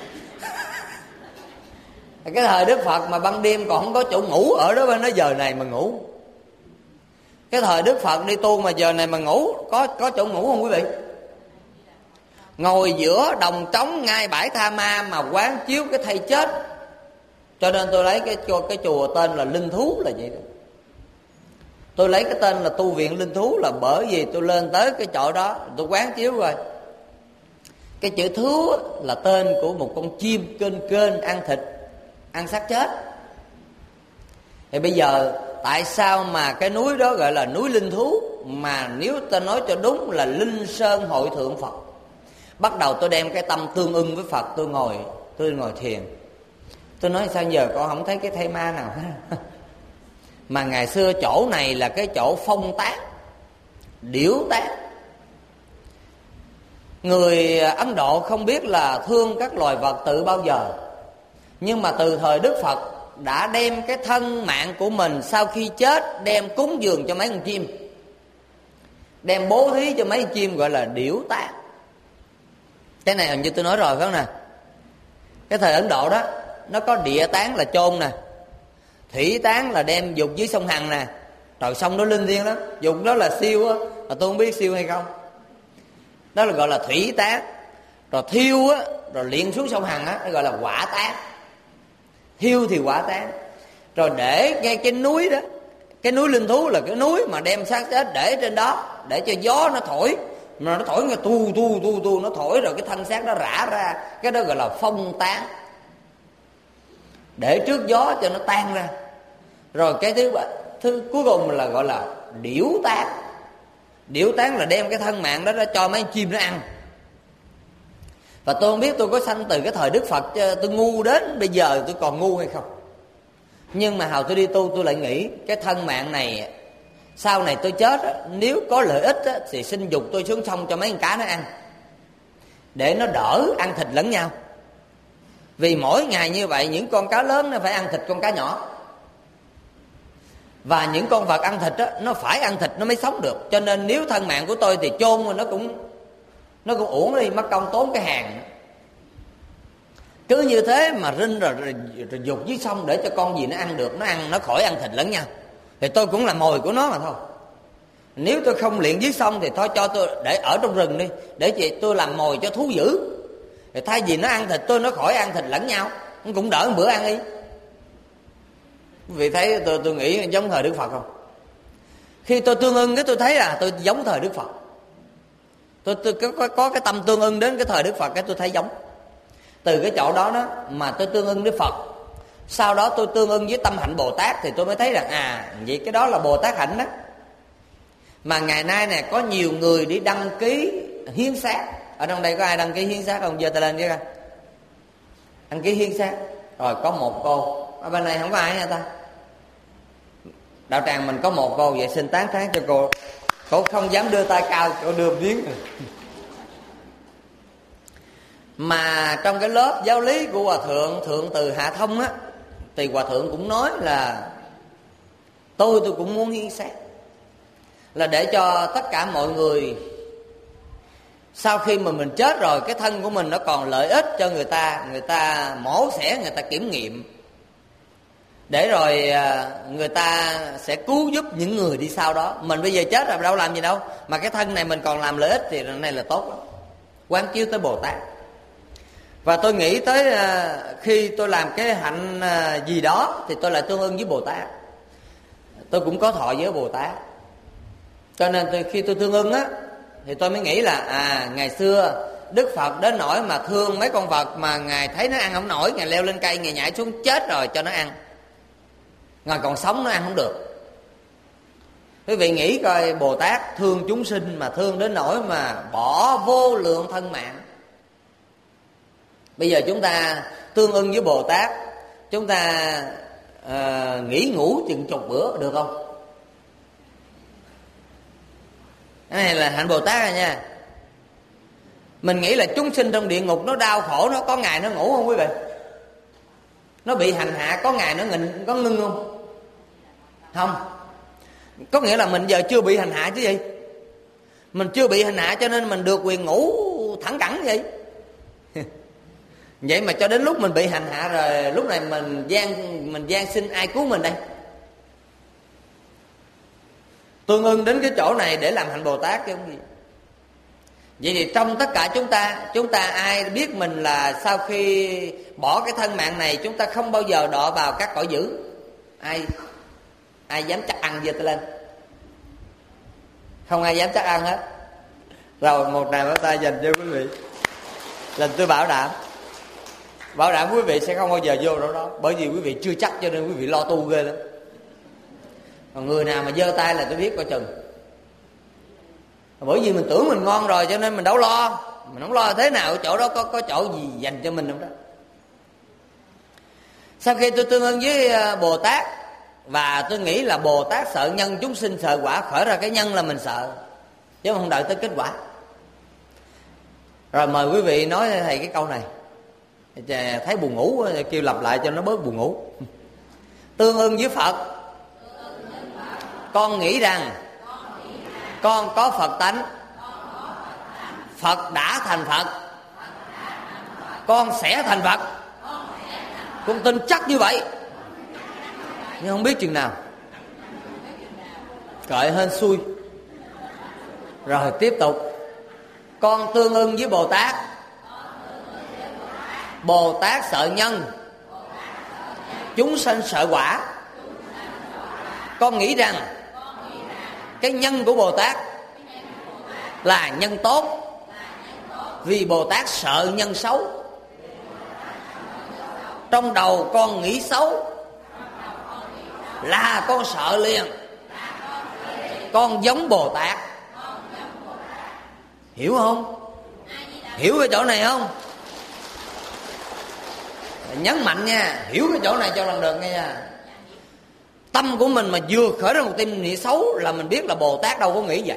S3: Cái thời Đức Phật mà ban đêm còn không có chỗ ngủ ở đó, bên nó giờ này mà ngủ. Cái thời Đức Phật đi tu mà giờ này mà ngủ, có có chỗ ngủ không quý vị? Ngồi giữa đồng trống ngay bãi Tha Ma mà quán chiếu cái thây chết. Cho nên tôi lấy cái cái chùa tên là Linh Thú là vậy đó. Tôi lấy cái tên là tu viện Linh Thú là bởi vì tôi lên tới cái chỗ đó tôi quán chiếu rồi. Cái chữ thú là tên của một con chim kênh kênh ăn thịt, ăn xác chết. Thì bây giờ tại sao mà cái núi đó gọi là núi Linh Thú, mà nếu ta nói cho đúng là Linh Sơn Hội Thượng Phật. Bắt đầu tôi đem cái tâm tương ưng với Phật, tôi ngồi tôi ngồi thiền. Tôi nói sao giờ con không thấy cái thây ma nào hết. Mà ngày xưa chỗ này là cái chỗ phong tán, điểu tán. Người Ấn Độ không biết là thương các loài vật từ bao giờ, nhưng mà từ thời Đức Phật đã đem cái thân mạng của mình sau khi chết đem cúng dường cho mấy con chim, đem bố thí cho mấy con chim, gọi là điểu tán. Cái này hình như tôi nói rồi phải không nè? Cái thời Ấn Độ đó, nó có địa tán là chôn nè, thủy tán là đem dục dưới sông Hằng nè. Trời, sông đó linh thiêng lắm, dục đó là siêu á, mà tôi không biết siêu hay không. Đó là gọi là thủy tán. Rồi thiêu á, rồi liền xuống sông Hằng á, nó gọi là hỏa tán. Thiêu thì hỏa tán. Rồi để ngay cái núi đó, cái núi Linh Thú là cái núi mà đem xác chết để trên đó, để cho gió nó thổi, mà nó thổi nghe tu tu tu tu, nó thổi rồi cái thân xác nó rã ra, cái đó gọi là phong tán. Để trước gió cho nó tan ra. Rồi cái thứ thứ cuối cùng là gọi là điểu tán. Điểu tán là đem cái thân mạng đó ra cho mấy chim nó ăn. Và tôi không biết tôi có sanh từ cái thời Đức Phật, tôi ngu đến bây giờ tôi còn ngu hay không. Nhưng mà hào tôi đi tu, tôi lại nghĩ cái thân mạng này sau này tôi chết á, nếu có lợi ích á, thì xin dục tôi xuống sông cho mấy con cá nó ăn, để nó đỡ ăn thịt lẫn nhau. Vì mỗi ngày như vậy những con cá lớn nó phải ăn thịt con cá nhỏ, và những con vật ăn thịt á, nó phải ăn thịt nó mới sống được. Cho nên nếu thân mạng của tôi thì chôn rồi nó cũng Nó cũng uổng đi, mất công tốn cái hàng. Cứ như thế mà rinh rồi, rồi, rồi dục dưới sông để cho con gì nó ăn được, nó ăn, nó khỏi ăn thịt lẫn nhau. Thì tôi cũng là mồi của nó mà thôi. Nếu tôi không luyện dưới sông thì thôi cho tôi để ở trong rừng đi, để chị tôi làm mồi cho thú dữ. Thì thay vì nó ăn thịt tôi, nó khỏi ăn thịt lẫn nhau, nó cũng đỡ một bữa ăn đi. Quý vị thấy tôi, tôi nghĩ giống thời Đức Phật không? Khi tôi tương ưng cái tôi thấy là tôi giống thời Đức Phật. Tôi, tôi có, có cái tâm tương ưng đến cái thời Đức Phật, cái tôi thấy giống. Từ cái chỗ đó đó mà tôi tương ưng với Phật. Sau đó tôi tương ưng với tâm hạnh Bồ Tát, thì tôi mới thấy rằng à, vậy cái đó là Bồ Tát hạnh đó. Mà ngày nay nè, có nhiều người đi đăng ký hiến xác. Ở trong đây có ai đăng ký hiến xác không? Giơ tay lên chứ coi. Đăng ký hiến xác. Rồi có một cô ở bên này không có ai hả ta? Đạo tràng mình có một cô, vậy xin tán thán cho cô. Cô không dám đưa tay cao, cô đưa miếng. Mà trong cái lớp giáo lý của Hòa Thượng Thượng Từ Hạ Thông á, thì Hòa Thượng cũng nói là tôi tôi cũng muốn hiến xác, là để cho tất cả mọi người sau khi mà mình chết rồi, cái thân của mình nó còn lợi ích cho người ta, người ta mổ xẻ, người ta kiểm nghiệm, để rồi người ta sẽ cứu giúp những người đi sau đó. Mình bây giờ chết rồi đâu làm gì đâu, mà cái thân này mình còn làm lợi ích thì này là tốt lắm. Quán chiếu tới Bồ Tát. Và tôi nghĩ tới khi tôi làm cái hạnh gì đó thì tôi lại tương ưng với Bồ Tát. Tôi cũng có thọ với Bồ Tát. Cho nên tôi, khi tôi tương ưng á, thì tôi mới nghĩ là à ngày xưa Đức Phật đến nỗi mà thương mấy con vật mà Ngài thấy nó ăn không nổi, Ngài leo lên cây, Ngài nhảy xuống chết rồi cho nó ăn. Ngài còn sống nó ăn không được. Quý vị nghĩ coi, Bồ Tát thương chúng sinh mà thương đến nỗi mà bỏ vô lượng thân mạng. Bây giờ chúng ta tương ưng với Bồ Tát, chúng ta uh, nghỉ ngủ chừng chục bữa được không? Cái này là hạnh Bồ Tát rồi nha. Mình nghĩ là chúng sinh trong địa ngục nó đau khổ, nó có ngày nó ngủ không quý vị? Nó bị hành hạ có ngày nó ngừng, có ngưng không? Không. Có nghĩa là mình giờ chưa bị hành hạ chứ gì. Mình chưa bị hành hạ cho nên mình được quyền ngủ thẳng cẳng vậy. Vậy mà cho đến lúc mình bị hành hạ rồi, lúc này mình gian mình gian xin ai cứu mình đây? Tương ưng đến cái chỗ này để làm hạnh Bồ Tát chứ không gì. Vậy thì trong tất cả chúng ta, chúng ta ai biết mình là sau khi bỏ cái thân mạng này chúng ta không bao giờ đọa vào các cõi dữ? Ai ai dám chắc ăn giơ tay lên? Không ai dám chắc ăn hết. Rồi một tràng pháo tay dành cho quý vị. Lần tôi bảo đảm, bảo đảm quý vị sẽ không bao giờ vô đó đó, bởi vì quý vị chưa chắc cho nên quý vị lo tu ghê lắm. Còn người nào mà giơ tay là tôi biết coi chừng. Bởi vì mình tưởng mình ngon rồi cho nên mình đâu lo. Mình không lo thế nào chỗ đó có có chỗ gì dành cho mình không đó. Sau khi tôi tương ưng với Bồ Tát, và tôi nghĩ là Bồ Tát sợ nhân, chúng sinh sợ quả, khởi ra cái nhân là mình sợ, chứ không đợi tới kết quả. Rồi mời quý vị nói thầy cái câu này. Thấy buồn ngủ kêu lặp lại cho nó bớt buồn ngủ. Tương ưng với Phật, con nghĩ rằng con có Phật tánh, Phật đã thành Phật, con sẽ thành Phật. Con tin chắc như vậy, nhưng không biết chừng nào. Cởi hên xui. Rồi tiếp tục. Con tương ưng với Bồ Tát. Bồ Tát sợ nhân, chúng sanh sợ quả. Con nghĩ rằng cái nhân của Bồ Tát là nhân tốt, vì Bồ Tát sợ nhân xấu. Trong đầu con nghĩ xấu là con sợ liền. Con giống Bồ Tát. Hiểu không? Hiểu cái chỗ này không? Nhấn mạnh nha, hiểu cái chỗ này cho lần được nghe nha. Tâm của mình mà vừa khởi ra một tâm niệm xấu là mình biết là Bồ Tát đâu có nghĩ vậy.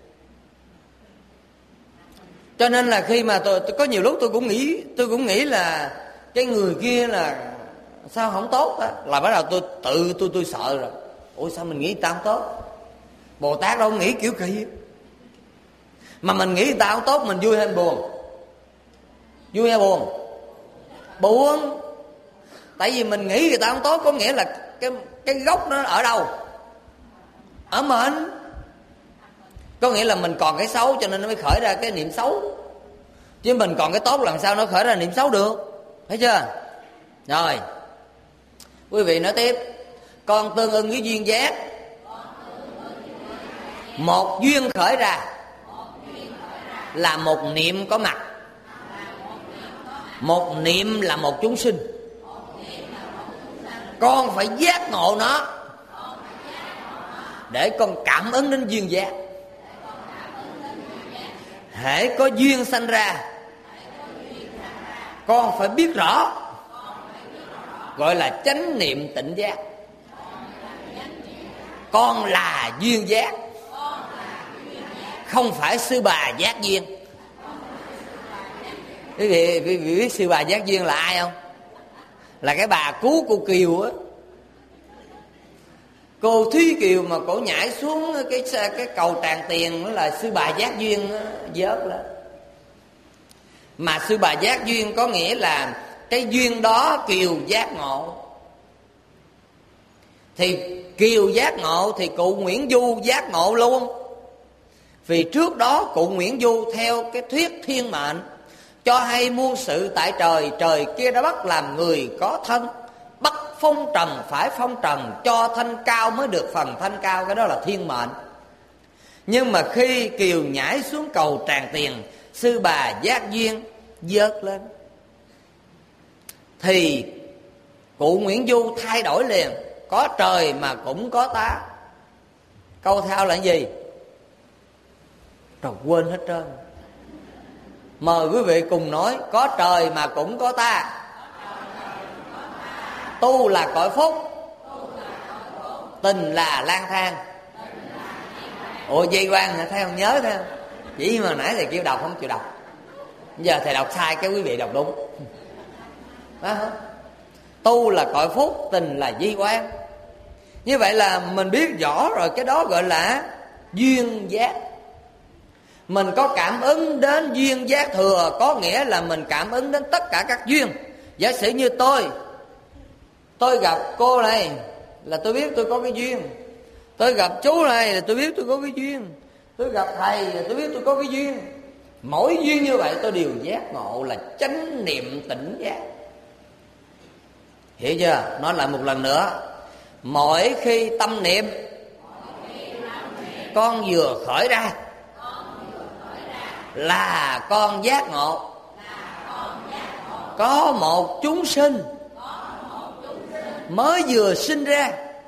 S3: Cho nên là khi mà tôi, tôi có nhiều lúc tôi cũng nghĩ, tôi cũng nghĩ là cái người kia là sao không tốt á, là bắt đầu tôi tự tôi tôi sợ rồi. Ủa sao mình nghĩ người ta không tốt? Bồ Tát đâu nghĩ kiểu kỳ. Mà mình nghĩ người ta không tốt, mình vui hay buồn? Vui hay buồn? Buồn. Tại vì mình nghĩ người ta không tốt có nghĩa là cái cái gốc nó ở đâu? Ở mình. Có nghĩa là mình còn cái xấu cho nên nó mới khởi ra cái niệm xấu. Chứ mình còn cái tốt làm sao nó khởi ra niệm xấu được? Thấy chưa? Rồi. Quý vị nói tiếp. Con tương ưng với duyên giác. Một duyên khởi ra là một niệm có mặt. Một niệm là một chúng sinh. Con phải giác ngộ nó để con cảm ứng đến duyên giác. Hễ có duyên sanh ra, con phải biết rõ gọi là chánh niệm tỉnh giác. Con là duyên giác, không phải sư bà giác duyên. Quý vị, quý vị biết sư bà giác duyên là ai không? Là cái bà cứu cô Kiều á. Cô Thúy Kiều mà cổ nhảy xuống cái cái cầu Tràng Tiền, đó là sư bà giác duyên vớt lên. Mà sư bà giác duyên có nghĩa là cái duyên đó Kiều giác ngộ. Thì Kiều giác ngộ thì cụ Nguyễn Du giác ngộ luôn. Vì trước đó cụ Nguyễn Du theo cái thuyết thiên mệnh cho hay muôn sự tại trời, trời kia đã bắt làm người có thân, bắt phong trần phải phong trần, cho thanh cao mới được phần thanh cao. Cái đó là thiên mệnh. Nhưng mà khi Kiều nhảy xuống cầu Tràng Tiền, sư bà giác duyên vớt lên, thì cụ Nguyễn Du thay đổi liền. Có trời mà cũng có ta. Câu theo là gì? Rồi quên hết trơn. Mời quý vị cùng nói: có trời mà cũng có ta. Tu là cõi phúc, tình là lang thang. Ủa dây quan thấy không, nhớ thấy không? Chỉ mà nãy thầy kêu đọc không chịu đọc, giờ thầy đọc sai cái quý vị đọc đúng. Phải không? Tu là cõi phúc, tình là di quan. Như vậy là mình biết rõ rồi, cái đó gọi là duyên giác. Mình có cảm ứng đến duyên giác thừa, có nghĩa là mình cảm ứng đến tất cả các duyên. Giả sử như tôi Tôi gặp cô này là tôi biết tôi có cái duyên. Tôi gặp chú này là tôi biết tôi có cái duyên. Tôi gặp thầy là tôi biết tôi có cái duyên. Mỗi duyên như vậy tôi đều giác ngộ là chánh niệm tỉnh giác. Hiểu chưa? Nói lại một lần nữa. Mỗi khi tâm niệm con vừa khởi ra là con giác ngộ. Có một chúng sinh mới vừa sinh ra,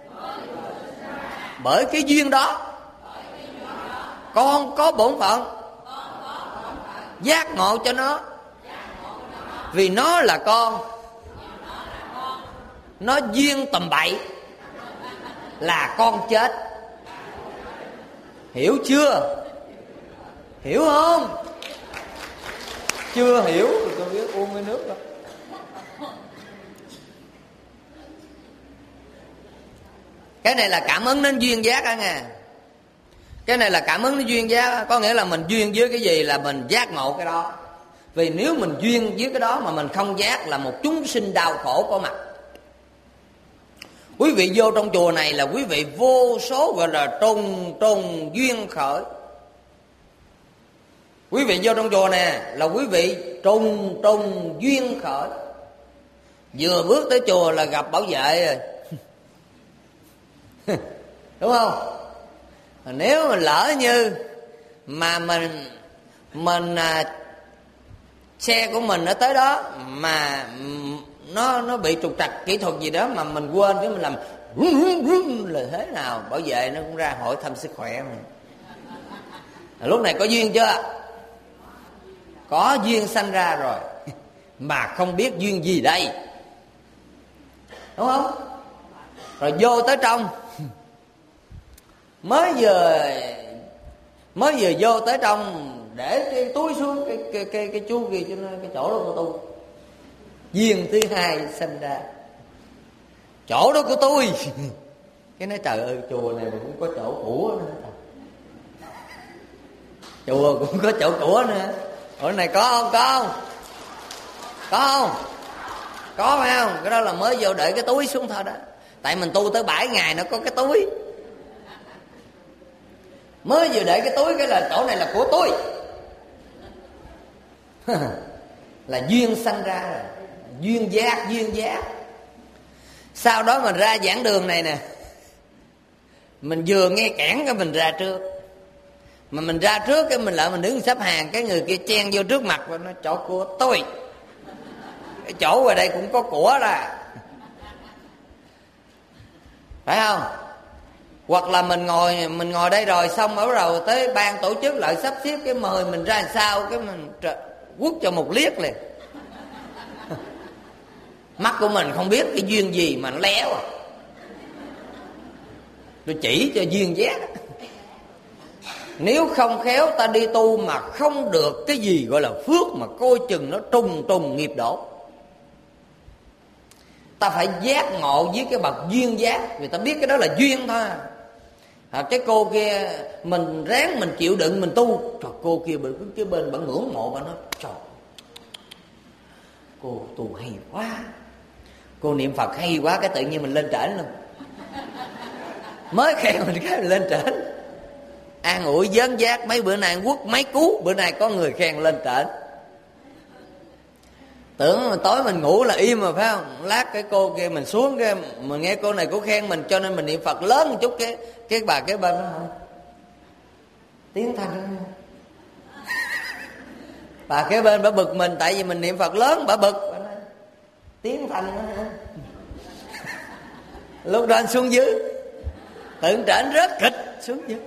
S3: bởi cái duyên đó con có bổn phận giác ngộ cho nó. Vì nó là con, nó duyên tầm bậy là con chết. Hiểu chưa? Hiểu không? Chưa hiểu thì tôi biết uống cái nước đó. Cái này là cảm ứng đến duyên giác á nghe. Cái này là cảm ứng đến duyên giác, có nghĩa là mình duyên với cái gì là mình giác ngộ cái đó. Vì nếu mình duyên với cái đó mà mình không giác là một chúng sinh đau khổ có mặt. Quý vị vô trong chùa này là quý vị vô số gọi là trùng trùng duyên khởi. Quý vị vô trong chùa nè là quý vị trùng trùng duyên khởi. Vừa bước tới chùa là gặp bảo vệ rồi. Đúng không? Nếu mà lỡ như mà mình mình à, xe của mình nó tới đó mà nó nó bị trục trặc kỹ thuật gì đó mà mình quên cái mình làm run run run là thế nào, bảo vệ nó cũng ra hỏi thăm sức khỏe mình. Lúc này có duyên chưa? Có duyên sanh ra rồi mà không biết duyên gì đây, đúng không? Rồi vô tới trong, mới vừa mới vừa vô tới trong để cái túi xuống cái cái cái, cái chú kia cho nó cái chỗ đó của tôi. Duyên thứ hai sinh ra, chỗ đó của tôi. Cái nói trời ơi, chùa này mà cũng có chỗ của nữa. Chùa cũng có chỗ của nữa. Ở này có không? Có không? Có không? Có phải không? Cái đó là mới vô đợi cái túi xuống thôi đó. Tại mình tu tới bảy ngày nó có cái túi. Mới vừa để cái túi cái là chỗ này là của tôi. Là duyên sanh ra rồi. Duyên giác, duyên giác. Sau đó mình ra giảng đường này nè, mình vừa nghe cản cái mình ra trước. Mà mình ra trước cái mình lại mình đứng xếp hàng, cái người kia chen vô trước mặt và nói chỗ của tôi. Cái chỗ ngoài đây cũng có của đó. Phải không? Hoặc là mình ngồi mình ngồi đây rồi xong ở đầu tới ban tổ chức lại sắp xếp cái mời mình ra làm sao, cái mình quất cho một liếc liền.
S4: Mắt của mình không biết cái duyên gì mà nó léo à. Tôi chỉ cho duyên giác. Nếu không khéo ta đi tu mà không được cái gì gọi là phước, mà coi chừng nó trùng trùng nghiệp đổ. Ta phải giác ngộ với cái bậc duyên giác, vì ta biết cái đó là duyên thôi. À, cái cô kia mình ráng mình chịu đựng mình tu, trời, cô kia bên cái bên bạn ngưỡng mộ, bạn nói trời, cô tu hay quá, cô niệm Phật hay quá, cái tự nhiên mình lên trển luôn. Mới khen mình cái mình lên trển. An ủi dớn giác, mấy bữa nay quất mấy cú, bữa nay có người khen lên trển. Tưởng mà tối mình ngủ là im mà phải không? Lát cái cô kia mình xuống cái mình nghe cô này cô khen mình, cho nên mình niệm Phật lớn một chút, cái cái bà cái bên đó tiếng thanh. Bà cái bên bà bực mình tại vì mình niệm Phật lớn, bà bực. Bà nói, tiếng thanh đó. Lúc đó anh xuống dưới, tưởng trển rớt kịch xuống dưới.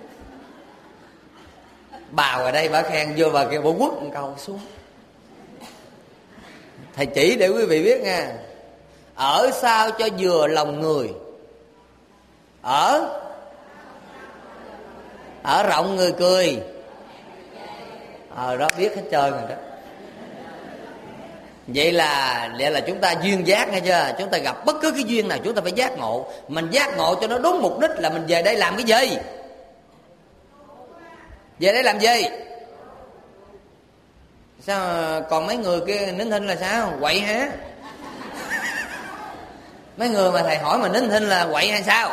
S4: Bà ngoài đây bà khen vô, bà kia bà quất một câu xuống. Thầy chỉ để quý vị biết nha. Ở sao cho vừa lòng người, Ở Ở rộng người cười. Ờ đó biết hết trơn rồi đó. Vậy là vậy là chúng ta duyên giác, nghe chưa? Chúng ta gặp bất cứ cái duyên nào chúng ta phải giác ngộ. Mình giác ngộ cho nó đúng mục đích là mình về đây làm cái gì? Về đây làm gì? Sao còn mấy người kia nín thinh là sao? Quậy hả? Mấy người mà thầy hỏi mà nín thinh là quậy hay sao?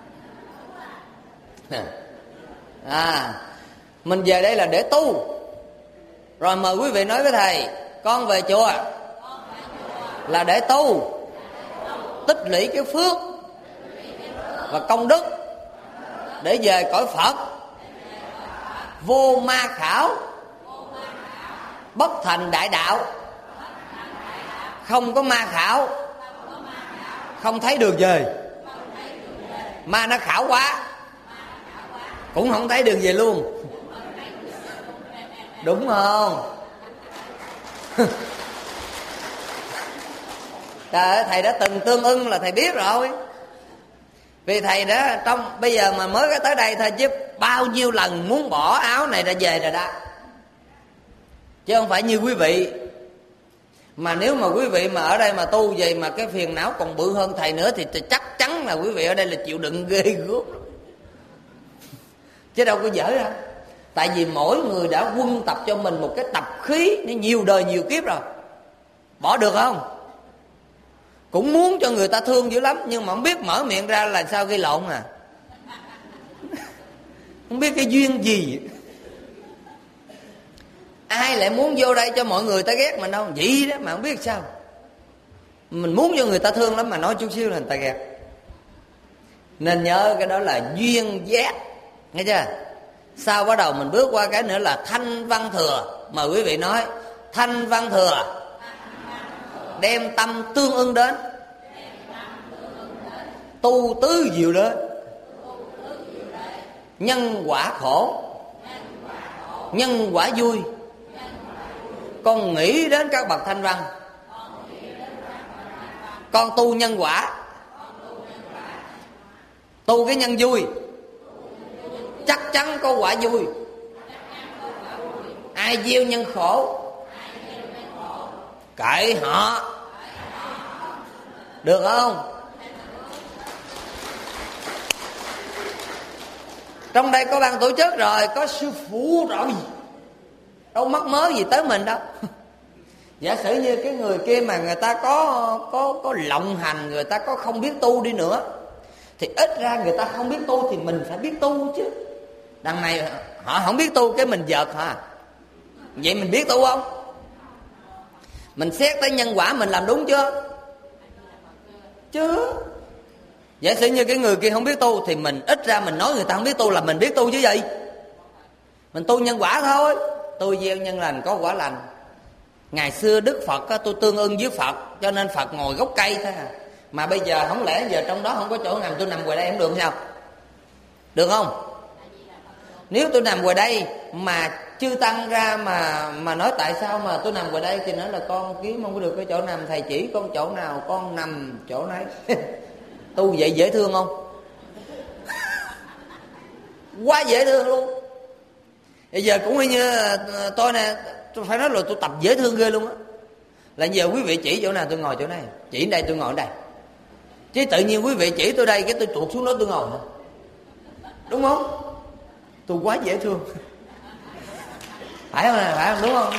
S4: À, mình về đây là để tu. Rồi mời quý vị nói với thầy, con về chùa là để tu, tích lũy cái phước và công đức để về cõi Phật, vô ma khảo, bất thành đại đạo. Không có ma khảo, không thấy đường về. Ma nó khảo quá cũng không thấy đường về luôn. Đúng không? Trời ơi, thầy đã từng tương ưng là thầy biết rồi. Vì thầy đã trong bây giờ mà mới tới đây thôi, chứ bao nhiêu lần muốn bỏ áo này ra về rồi đó, chứ không phải như quý vị. Mà nếu mà quý vị mà ở đây mà tu vậy mà cái phiền não còn bự hơn thầy nữa thì chắc chắn là quý vị ở đây là chịu đựng ghê gớm, chứ đâu có dở ra. Tại vì mỗi người đã quân tập cho mình một cái tập khí nó nhiều đời nhiều kiếp rồi. Bỏ được không? Cũng muốn cho người ta thương dữ lắm, nhưng mà không biết mở miệng ra là sao gây lộn à. Không biết cái duyên gì. Ai lại muốn vô đây cho mọi người ta ghét mình đâu. Vậy đó mà không biết sao. Mình muốn cho người ta thương lắm mà nói chút xíu là người ta ghét. Nên nhớ cái đó là duyên giác, nghe chưa? Sau bắt đầu mình bước qua cái nữa là thanh văn thừa. Mời quý vị nói thanh văn thừa. Đem tâm tương ưng đến, tu tứ diệu đến, nhân quả khổ, nhân quả vui. Con nghĩ đến các bậc thanh văn, con tu nhân quả, tu cái nhân vui, chắc chắn có quả vui. Ai gieo nhân khổ kệ họ. Được không? Trong đây có ban tổ chức rồi, có sư phụ rồi, đâu mắc mớ gì tới mình đâu. Giả sử như cái người kia mà người ta có có có lộng hành, người ta có không biết tu đi nữa, thì ít ra người ta không biết tu thì mình phải biết tu chứ. Đằng này họ không biết tu cái mình giật hả? Vậy mình biết tu không? Mình xét tới nhân quả mình làm đúng chưa? Chứ. Giả sử như cái người kia không biết tu thì mình ít ra mình nói người ta không biết tu là mình biết tu chứ gì. Mình tu nhân quả thôi. Tôi gieo nhân lành có quả lành. Ngày xưa Đức Phật tôi tương ưng với Phật, cho nên Phật ngồi gốc cây thôi à. Mà bây giờ không lẽ giờ trong đó không có chỗ nằm, tôi nằm ngoài đây không được sao? Được không? Nếu tôi nằm ngoài đây mà chư tăng ra mà mà nói tại sao mà tôi nằm ngoài đây, thì nói là con kiếm không có được cái chỗ nằm, thầy chỉ con chỗ nào con nằm chỗ đấy. Tu vậy dễ thương không? Quá dễ thương luôn. Bây giờ cũng như tôi nè, tôi phải nói là tôi tập dễ thương ghê luôn á. Là giờ quý vị chỉ chỗ nào tôi ngồi chỗ này, chỉ đây tôi ngồi ở đây. Chứ tự nhiên quý vị chỉ tôi đây cái tôi tuột xuống đó tôi ngồi nữa, đúng không? Tôi quá dễ thương, phải không này, phải không, đúng không?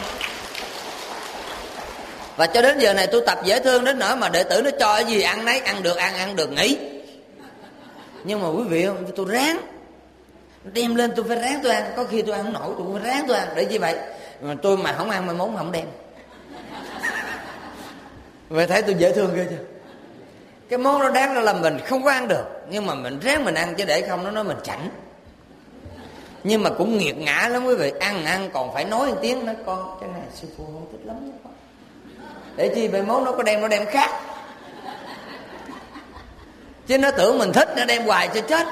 S4: Và cho đến giờ này tôi tập dễ thương đến nỗi mà đệ tử nó cho cái gì ăn nấy, ăn được ăn, ăn được nghỉ. Nhưng mà quý vị không, tôi ráng đem lên, tôi phải ráng tôi ăn. Có khi tôi ăn không nổi, tôi phải ráng tôi ăn. Để chi vậy? Mà tôi mà không ăn mà món không đem. Vậy thấy tôi dễ thương ghê chưa? Cái món đó đáng ra là mình không có ăn được, nhưng mà mình ráng mình ăn, chứ để không nó nói mình chảnh. Nhưng mà cũng nghiệt ngã lắm quý vị. Ăn ăn còn phải nói một tiếng đó, con cái này sư phụ không thích lắm đó con. Để chi về món nó có đem, nó đem khác. Chứ nó tưởng mình thích, nó đem hoài cho chết.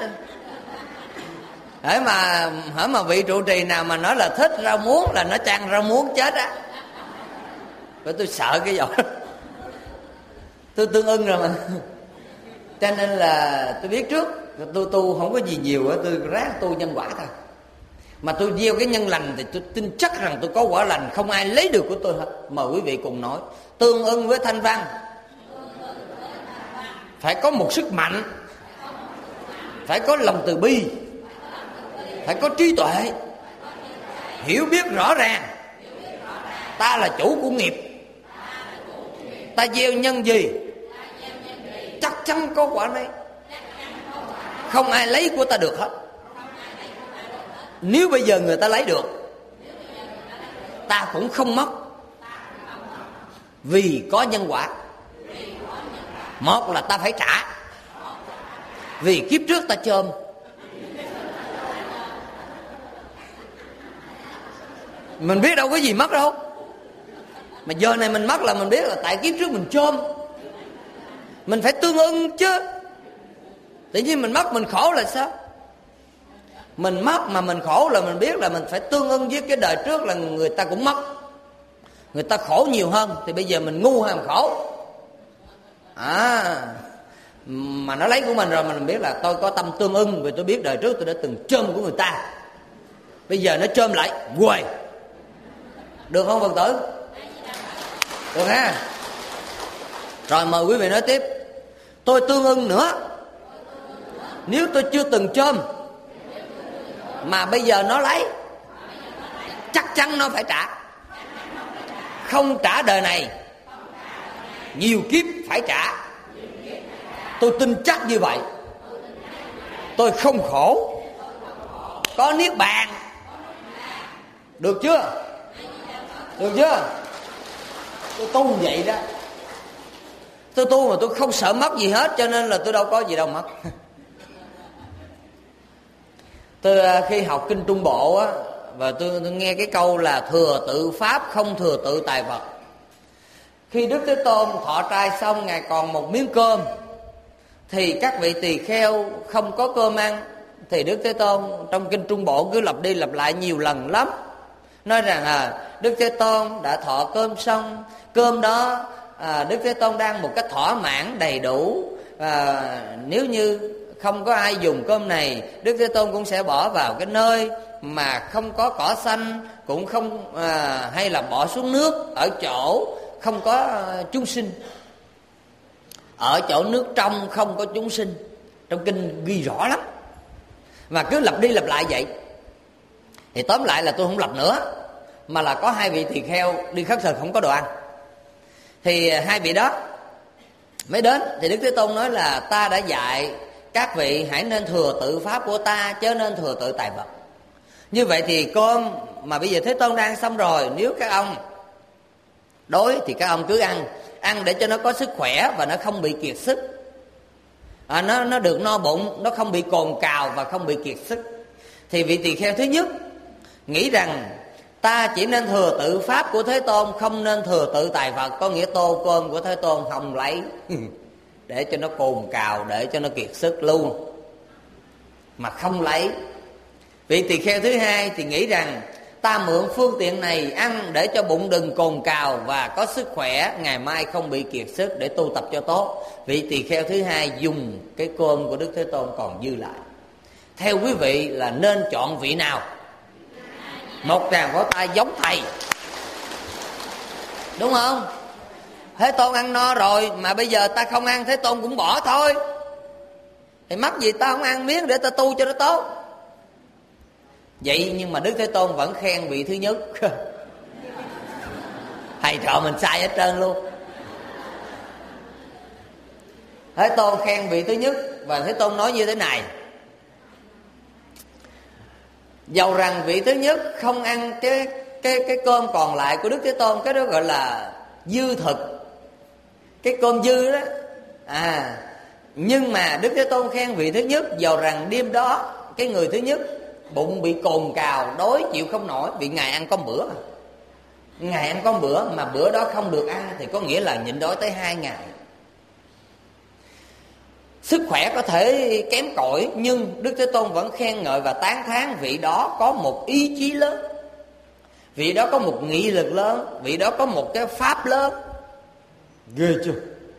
S4: Hễ mà hễ mà vị trụ trì nào mà nói là thích rau muống là nó chăn rau muống chết á. Và tôi sợ cái giọng đó. Tôi tương ưng rồi mà. Cho nên là tôi biết trước, tôi tu không có gì nhiều á, tôi ráng tu nhân quả thôi. Mà tôi gieo cái nhân lành thì tôi tin chắc rằng tôi có quả lành, không ai lấy được của tôi hết. Mời quý vị cùng nói. Tương ưng với thanh văn phải có một sức mạnh, phải có lòng từ bi, phải có trí tuệ, hiểu biết rõ ràng ta là chủ của nghiệp, ta gieo nhân gì chắc chắn có quả này, không ai lấy của ta được hết. Nếu bây giờ người ta lấy được, ta cũng không mất, vì có nhân quả. Một là ta phải trả, vì kiếp trước ta chôm. Mình biết đâu có gì mất đâu. Mà giờ này mình mất là mình biết là tại kiếp trước mình chôm. Mình phải tương ưng chứ. Tự nhiên mình mất mình khổ là sao? Mình mất mà mình khổ là mình biết là mình phải tương ưng với cái đời trước là người ta cũng mất, người ta khổ nhiều hơn. Thì bây giờ mình ngu hay mình khổ? À, mà nó lấy của mình rồi mình biết là tôi có tâm tương ưng, vì tôi biết đời trước tôi đã từng chôm của người ta. Bây giờ nó chôm lại quầy. Được không Phật tử? Được ha. Rồi mời quý vị nói tiếp. Tôi tương ưng nữa. Nếu tôi chưa từng chôm mà bây giờ nó lấy, chắc chắn nó phải trả. Không trả đời này, nhiều kiếp phải trả. Tôi tin chắc như vậy. Tôi không khổ, có niết bàn. Được chưa? Được chưa? Tôi tu vậy đó. Tôi tu mà tôi không sợ mất gì hết, cho nên là tôi đâu có gì đâu mất. Tôi khi học kinh Trung Bộ á, và tôi, tôi nghe cái câu là thừa tự pháp không thừa tự tài vật. Khi Đức Thế Tôn thọ trai xong, Ngài còn một miếng cơm, thì các vị tỳ kheo không có cơm ăn. Thì Đức Thế Tôn trong kinh Trung Bộ cứ lặp đi lặp lại nhiều lần lắm, nói rằng à, Đức Thế Tôn đã thọ cơm xong, cơm đó à, Đức Thế Tôn đang một cách thỏa mãn đầy đủ. à, Nếu như không có ai dùng cơm này, Đức Thế Tôn cũng sẽ bỏ vào cái nơi mà không có cỏ xanh, cũng không à, hay là bỏ xuống nước ở chỗ không có à, chúng sinh, ở chỗ nước trong không có chúng sinh. Trong kinh ghi rõ lắm, mà cứ lặp đi lặp lại vậy. Thì tóm lại là tôi không lặp nữa, mà là có hai vị tỳ kheo đi khất thực không có đồ ăn. Thì hai vị đó mới đến, thì Đức Thế Tôn nói là ta đã dạy các vị hãy nên thừa tự pháp của ta, chớ nên thừa tự tài vật. Như vậy thì cơm mà bây giờ Thế Tôn đang xong rồi, nếu các ông đói thì các ông cứ ăn, ăn để cho nó có sức khỏe và nó không bị kiệt sức. À, nó, nó được no bụng, nó không bị cồn cào và không bị kiệt sức. Thì vị tỳ kheo thứ nhất nghĩ rằng ta chỉ nên thừa tự pháp của Thế Tôn, không nên thừa tự tài vật. Có nghĩa tô cơm của Thế Tôn không lấy để cho nó cồn cào, để cho nó kiệt sức luôn, mà không lấy. Vị tỳ kheo thứ hai thì nghĩ rằng Ta mượn phương tiện này ăn để cho bụng đừng cồn cào và có sức khỏe, ngày mai không bị kiệt sức để tu tập cho tốt. Vị tỳ kheo thứ hai dùng cái cơm của Đức Thế Tôn còn dư lại. Theo quý vị là nên chọn vị nào? Một tràng vỗ tay giống thầy, đúng không? Thế Tôn ăn no rồi mà bây giờ ta không ăn, Thế Tôn cũng bỏ thôi. Thì mắc gì ta không ăn miếng để ta tu cho nó tốt. Vậy nhưng mà Đức Thế Tôn vẫn khen vị thứ nhất. Thầy trò mình sai hết trơn luôn. Thế Tôn khen vị thứ nhất, và Thế Tôn nói như thế này: dầu rằng vị thứ nhất không ăn cái cái cái cơm còn lại của Đức Thế Tôn, cái đó gọi là dư thực, cái cơm dư đó. À, nhưng mà Đức Thế Tôn khen vị thứ nhất, dầu rằng đêm đó cái người thứ nhất bụng bị cồn cào, đói chịu không nổi, vì Ngài ăn có một bữa. Ngài ăn có một bữa, mà bữa đó không được ăn thì có nghĩa là nhịn đói tới hai ngày. Sức khỏe có thể kém cỏi, nhưng Đức Thế Tôn vẫn khen ngợi và tán thán vị đó có một ý chí lớn, vị đó có một nghị lực lớn, vị đó có một cái pháp lớn. Ghê chưa?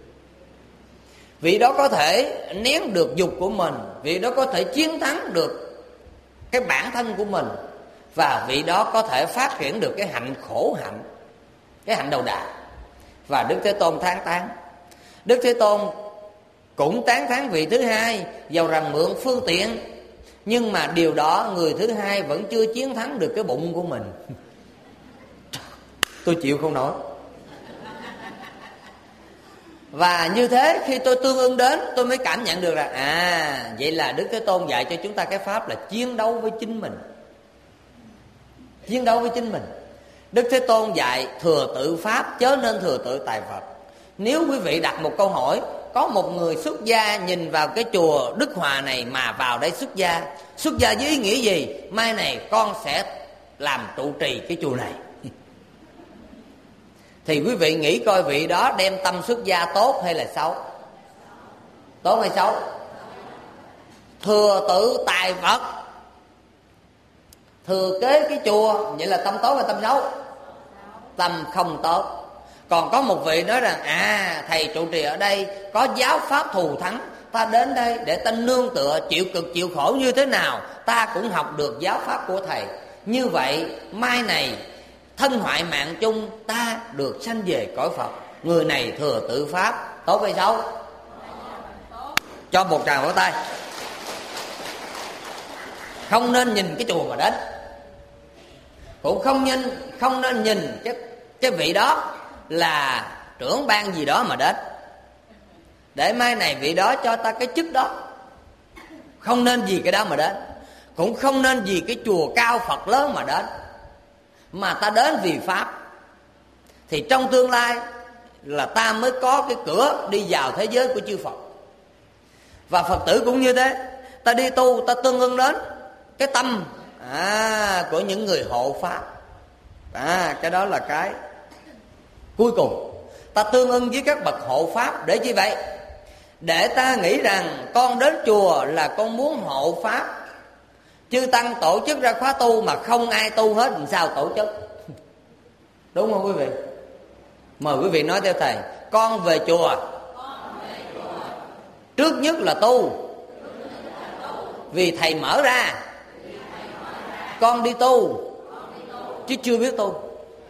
S4: Vị đó có thể nén được dục của mình, vị đó có thể chiến thắng được cái bản thân của mình, và vị đó có thể phát triển được cái hạnh khổ hạnh, cái hạnh đầu đà. Và Đức Thế Tôn tán thán. Đức Thế Tôn cũng tán thán vị thứ hai, dầu rằng mượn phương tiện, nhưng mà điều đó người thứ hai vẫn chưa chiến thắng được cái bụng của mình. Tôi chịu không nổi. Và như thế khi tôi tương ưng đến, tôi mới cảm nhận được là à, vậy là Đức Thế Tôn dạy cho chúng ta cái pháp là chiến đấu với chính mình. Chiến đấu với chính mình. Đức Thế Tôn dạy thừa tự pháp chớ nên thừa tự tài Phật. Nếu quý vị đặt một câu hỏi, có một người xuất gia nhìn vào cái chùa Đức Hòa này mà vào đây xuất gia, xuất gia với ý nghĩa gì? Mai này con sẽ làm trụ trì cái chùa này. Thì quý vị nghĩ coi vị đó đem tâm xuất gia tốt hay là xấu? Tốt hay xấu? Thừa tự tài Phật, thừa kế cái chùa, vậy là tâm tốt hay tâm xấu? Tâm không tốt. Còn có một vị nói rằng à, thầy trụ trì ở đây có giáo pháp thù thắng, ta đến đây để ta nương tựa, chịu cực chịu khổ như thế nào ta cũng học được giáo pháp của thầy. Như vậy mai này thân hoại mạng chung, ta được sanh về cõi Phật. Người này thừa tự pháp, tốt hay xấu? Cho một tràng vỗ tay. Không nên nhìn cái chùa mà đến, cũng không nên không nên nhìn cái cái vị đó là trưởng ban gì đó mà đến, để mai này vị đó cho ta cái chức đó. Không nên vì cái đó mà đến, cũng không nên vì cái chùa cao Phật lớn mà đến, mà ta đến vì pháp. Thì trong tương lai là ta mới có cái cửa đi vào thế giới của chư Phật. Và Phật tử cũng như thế, ta đi tu, ta tương ưng đến cái tâm à, của những người hộ pháp. À, cái đó là cái cuối cùng. Ta tương ưng với các bậc hộ pháp để chi vậy? Để ta nghĩ rằng con đến chùa là con muốn hộ pháp. Chư tăng tổ chức ra khóa tu mà không ai tu hết, làm sao tổ chức? Đúng không quý vị? Mời quý vị nói theo thầy. Con về chùa, trước nhất là tu, vì thầy mở ra. Con đi tu, chứ chưa biết tu.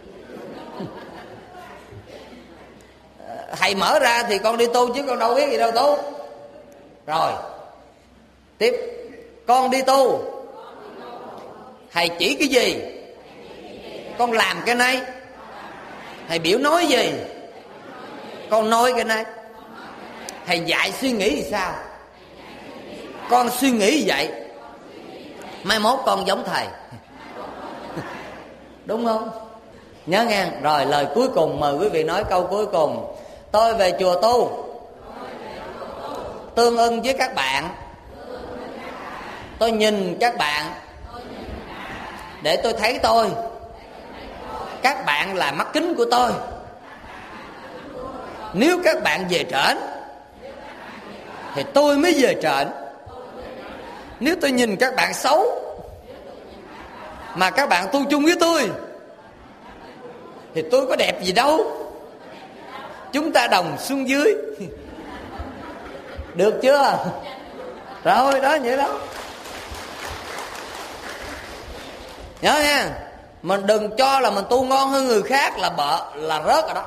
S4: Thầy mở ra thì con đi tu, chứ con đâu biết gì đâu tu. Rồi tiếp, con đi tu, thầy chỉ cái gì con làm cái này. Thầy biểu nói gì con nói cái này. Thầy dạy suy nghĩ thì sao con suy nghĩ vậy. Mai mốt con giống thầy. Đúng không? Nhớ nghe. Rồi lời cuối cùng, mời quý vị nói câu cuối cùng. Tôi về chùa tu, tương ưng với các bạn. Tôi nhìn các bạn để tôi thấy tôi. Các bạn là mắt kính của tôi. Nếu các bạn về trển thì tôi mới về trển. Nếu tôi nhìn các bạn xấu mà các bạn tu chung với tôi thì tôi có đẹp gì đâu. Chúng ta đồng xuống dưới. Được chưa? Rồi đó, vậy đó. Nhớ nha, mình đừng cho là mình tu ngon hơn người khác là bợ, là rớt rồi đó.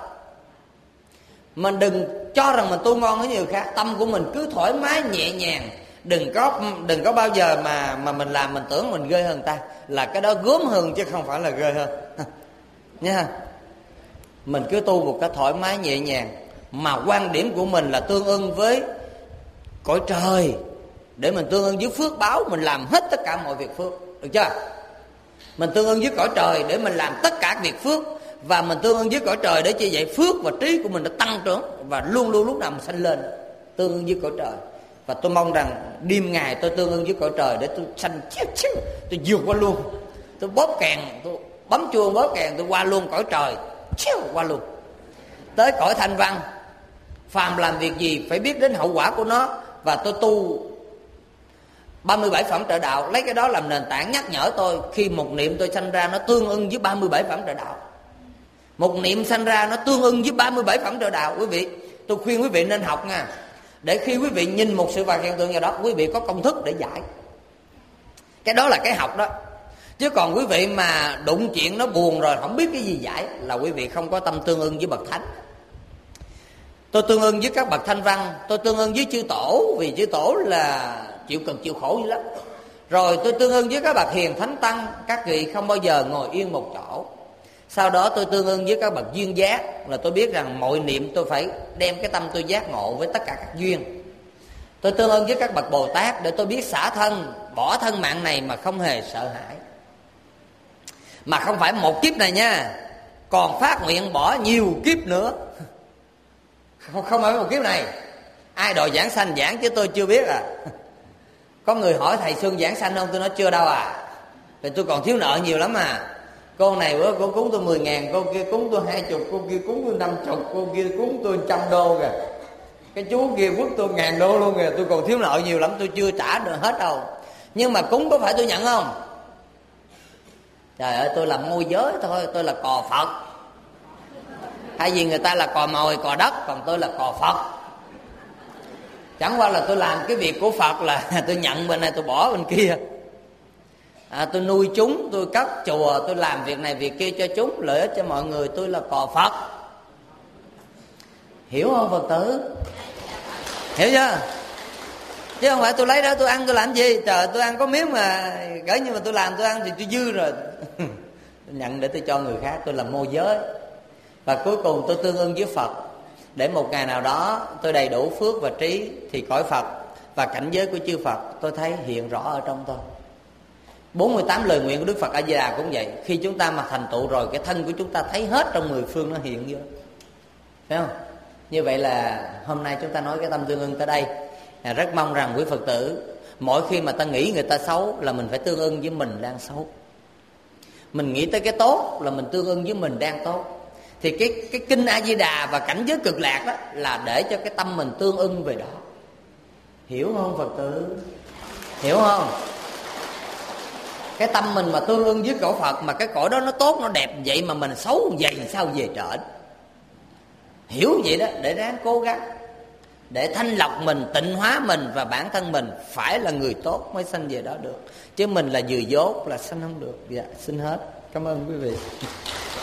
S4: Mình đừng cho rằng mình tu ngon hơn người khác. Tâm của mình cứ thoải mái nhẹ nhàng. Đừng có đừng có bao giờ mà mà mình làm mình tưởng mình ghê hơn ta, là cái đó gớm hơn chứ không phải là ghê hơn. Nha. Mình cứ tu một cách thoải mái nhẹ nhàng, mà quan điểm của mình là tương ưng với cõi trời, để mình tương ưng với phước báo, mình làm hết tất cả mọi việc phước, được chưa? Mình tương ưng với cõi trời để mình làm tất cả việc phước, và mình tương ưng với cõi trời để chi vậy phước và trí của mình nó tăng trưởng và luôn luôn lúc nào mình sanh lên, tương ưng với cõi trời. Và tôi mong rằng đêm ngày tôi tương ưng với cõi trời để tôi sanh chiếc chiếc, tôi vượt qua luôn, tôi bóp kèn, tôi bấm chuông bóp kèn, tôi qua luôn cõi trời, chiếu qua luôn tới cõi thanh văn. Phàm làm việc gì phải biết đến hậu quả của nó, và tôi tu ba mươi bảy phẩm trợ đạo, lấy cái đó làm nền tảng nhắc nhở tôi. Khi một niệm tôi sanh ra nó tương ưng với ba mươi bảy phẩm trợ đạo, một niệm sanh ra nó tương ưng với ba mươi bảy phẩm trợ đạo. Quý vị, tôi khuyên quý vị nên học nha, để khi quý vị nhìn một sự vật hiện tượng nào đó, quý vị có công thức để giải. Cái đó là cái học đó. Chứ còn quý vị mà đụng chuyện nó buồn rồi không biết cái gì giải, là quý vị không có tâm tương ưng với bậc thánh. Tôi tương ưng với các bậc thanh văn, tôi tương ưng với chư tổ, vì chư tổ là chịu cực chịu khổ dữ lắm. Rồi tôi tương ưng với các bậc hiền thánh tăng, các vị không bao giờ ngồi yên một chỗ. Sau đó tôi tương ưng với các bậc duyên giác, là tôi biết rằng mọi niệm tôi phải đem cái tâm tôi giác ngộ với tất cả các duyên. Tôi tương ưng với các bậc Bồ Tát để tôi biết xả thân, bỏ thân mạng này mà không hề sợ hãi. Mà không phải một kiếp này nha, còn phát nguyện bỏ nhiều kiếp nữa. Không, không phải một kiếp này. Ai đòi giảng sanh giảng chứ tôi chưa biết à. Có người hỏi thầy Xuân giảng sanh không? Tôi nói chưa đâu à. Vì tôi còn thiếu nợ nhiều lắm à. Cô này bữa cô cúng tôi mười ngàn, cô kia cúng tôi hai chục, cô kia cúng tôi năm chục, cô kia cúng tôi trăm đô kìa. Cái chú kia quất tôi ngàn đô luôn kìa. Tôi còn thiếu nợ nhiều lắm, tôi chưa trả được hết đâu. Nhưng mà cúng có phải tôi nhận không? Trời ơi, tôi là môi giới thôi, tôi là cò Phật. Hay vì người ta là cò mồi, cò đất, còn tôi là cò Phật. Chẳng qua là tôi làm cái việc của Phật là tôi nhận bên này tôi bỏ bên kia. À, tôi nuôi chúng, tôi cất chùa, tôi làm việc này việc kia cho chúng, lợi ích cho mọi người, tôi là cò Phật. Hiểu không Phật tử? Hiểu chưa? Chứ không phải tôi lấy đó tôi ăn tôi làm gì. Trời, tôi ăn có miếng mà gửi, nhưng mà tôi làm tôi ăn thì tôi dư rồi. Tôi nhận để tôi cho người khác, tôi là môi giới. Và cuối cùng tôi tương ưng với Phật, để một ngày nào đó tôi đầy đủ phước và trí, thì cõi Phật và cảnh giới của chư Phật tôi thấy hiện rõ ở trong tôi. Bốn mươi tám lời nguyện của Đức Phật A Di Đà cũng vậy. Khi chúng ta mà thành tựu rồi, cái thân của chúng ta thấy hết trong mười phương nó hiện vô, phải không? Như vậy là hôm nay chúng ta nói cái tâm tương ưng tới đây. à, Rất mong rằng quý Phật tử, mỗi khi mà ta nghĩ người ta xấu là mình phải tương ưng với mình đang xấu. Mình nghĩ tới cái tốt là mình tương ưng với mình đang tốt. Thì cái, cái kinh A Di Đà và cảnh giới cực lạc đó là để cho cái tâm mình tương ưng về đó. Hiểu không Phật tử? Hiểu không? Cái tâm mình mà tương ưng với cõi Phật, mà cái cõi đó nó tốt, nó đẹp vậy mà mình xấu vậy sao về trển. Hiểu vậy đó, để ráng cố gắng, để thanh lọc mình, tịnh hóa mình, và bản thân mình phải là người tốt mới sanh về đó được. Chứ mình là vừa dốt là sanh không được. Dạ, xin hết. Cảm ơn quý vị.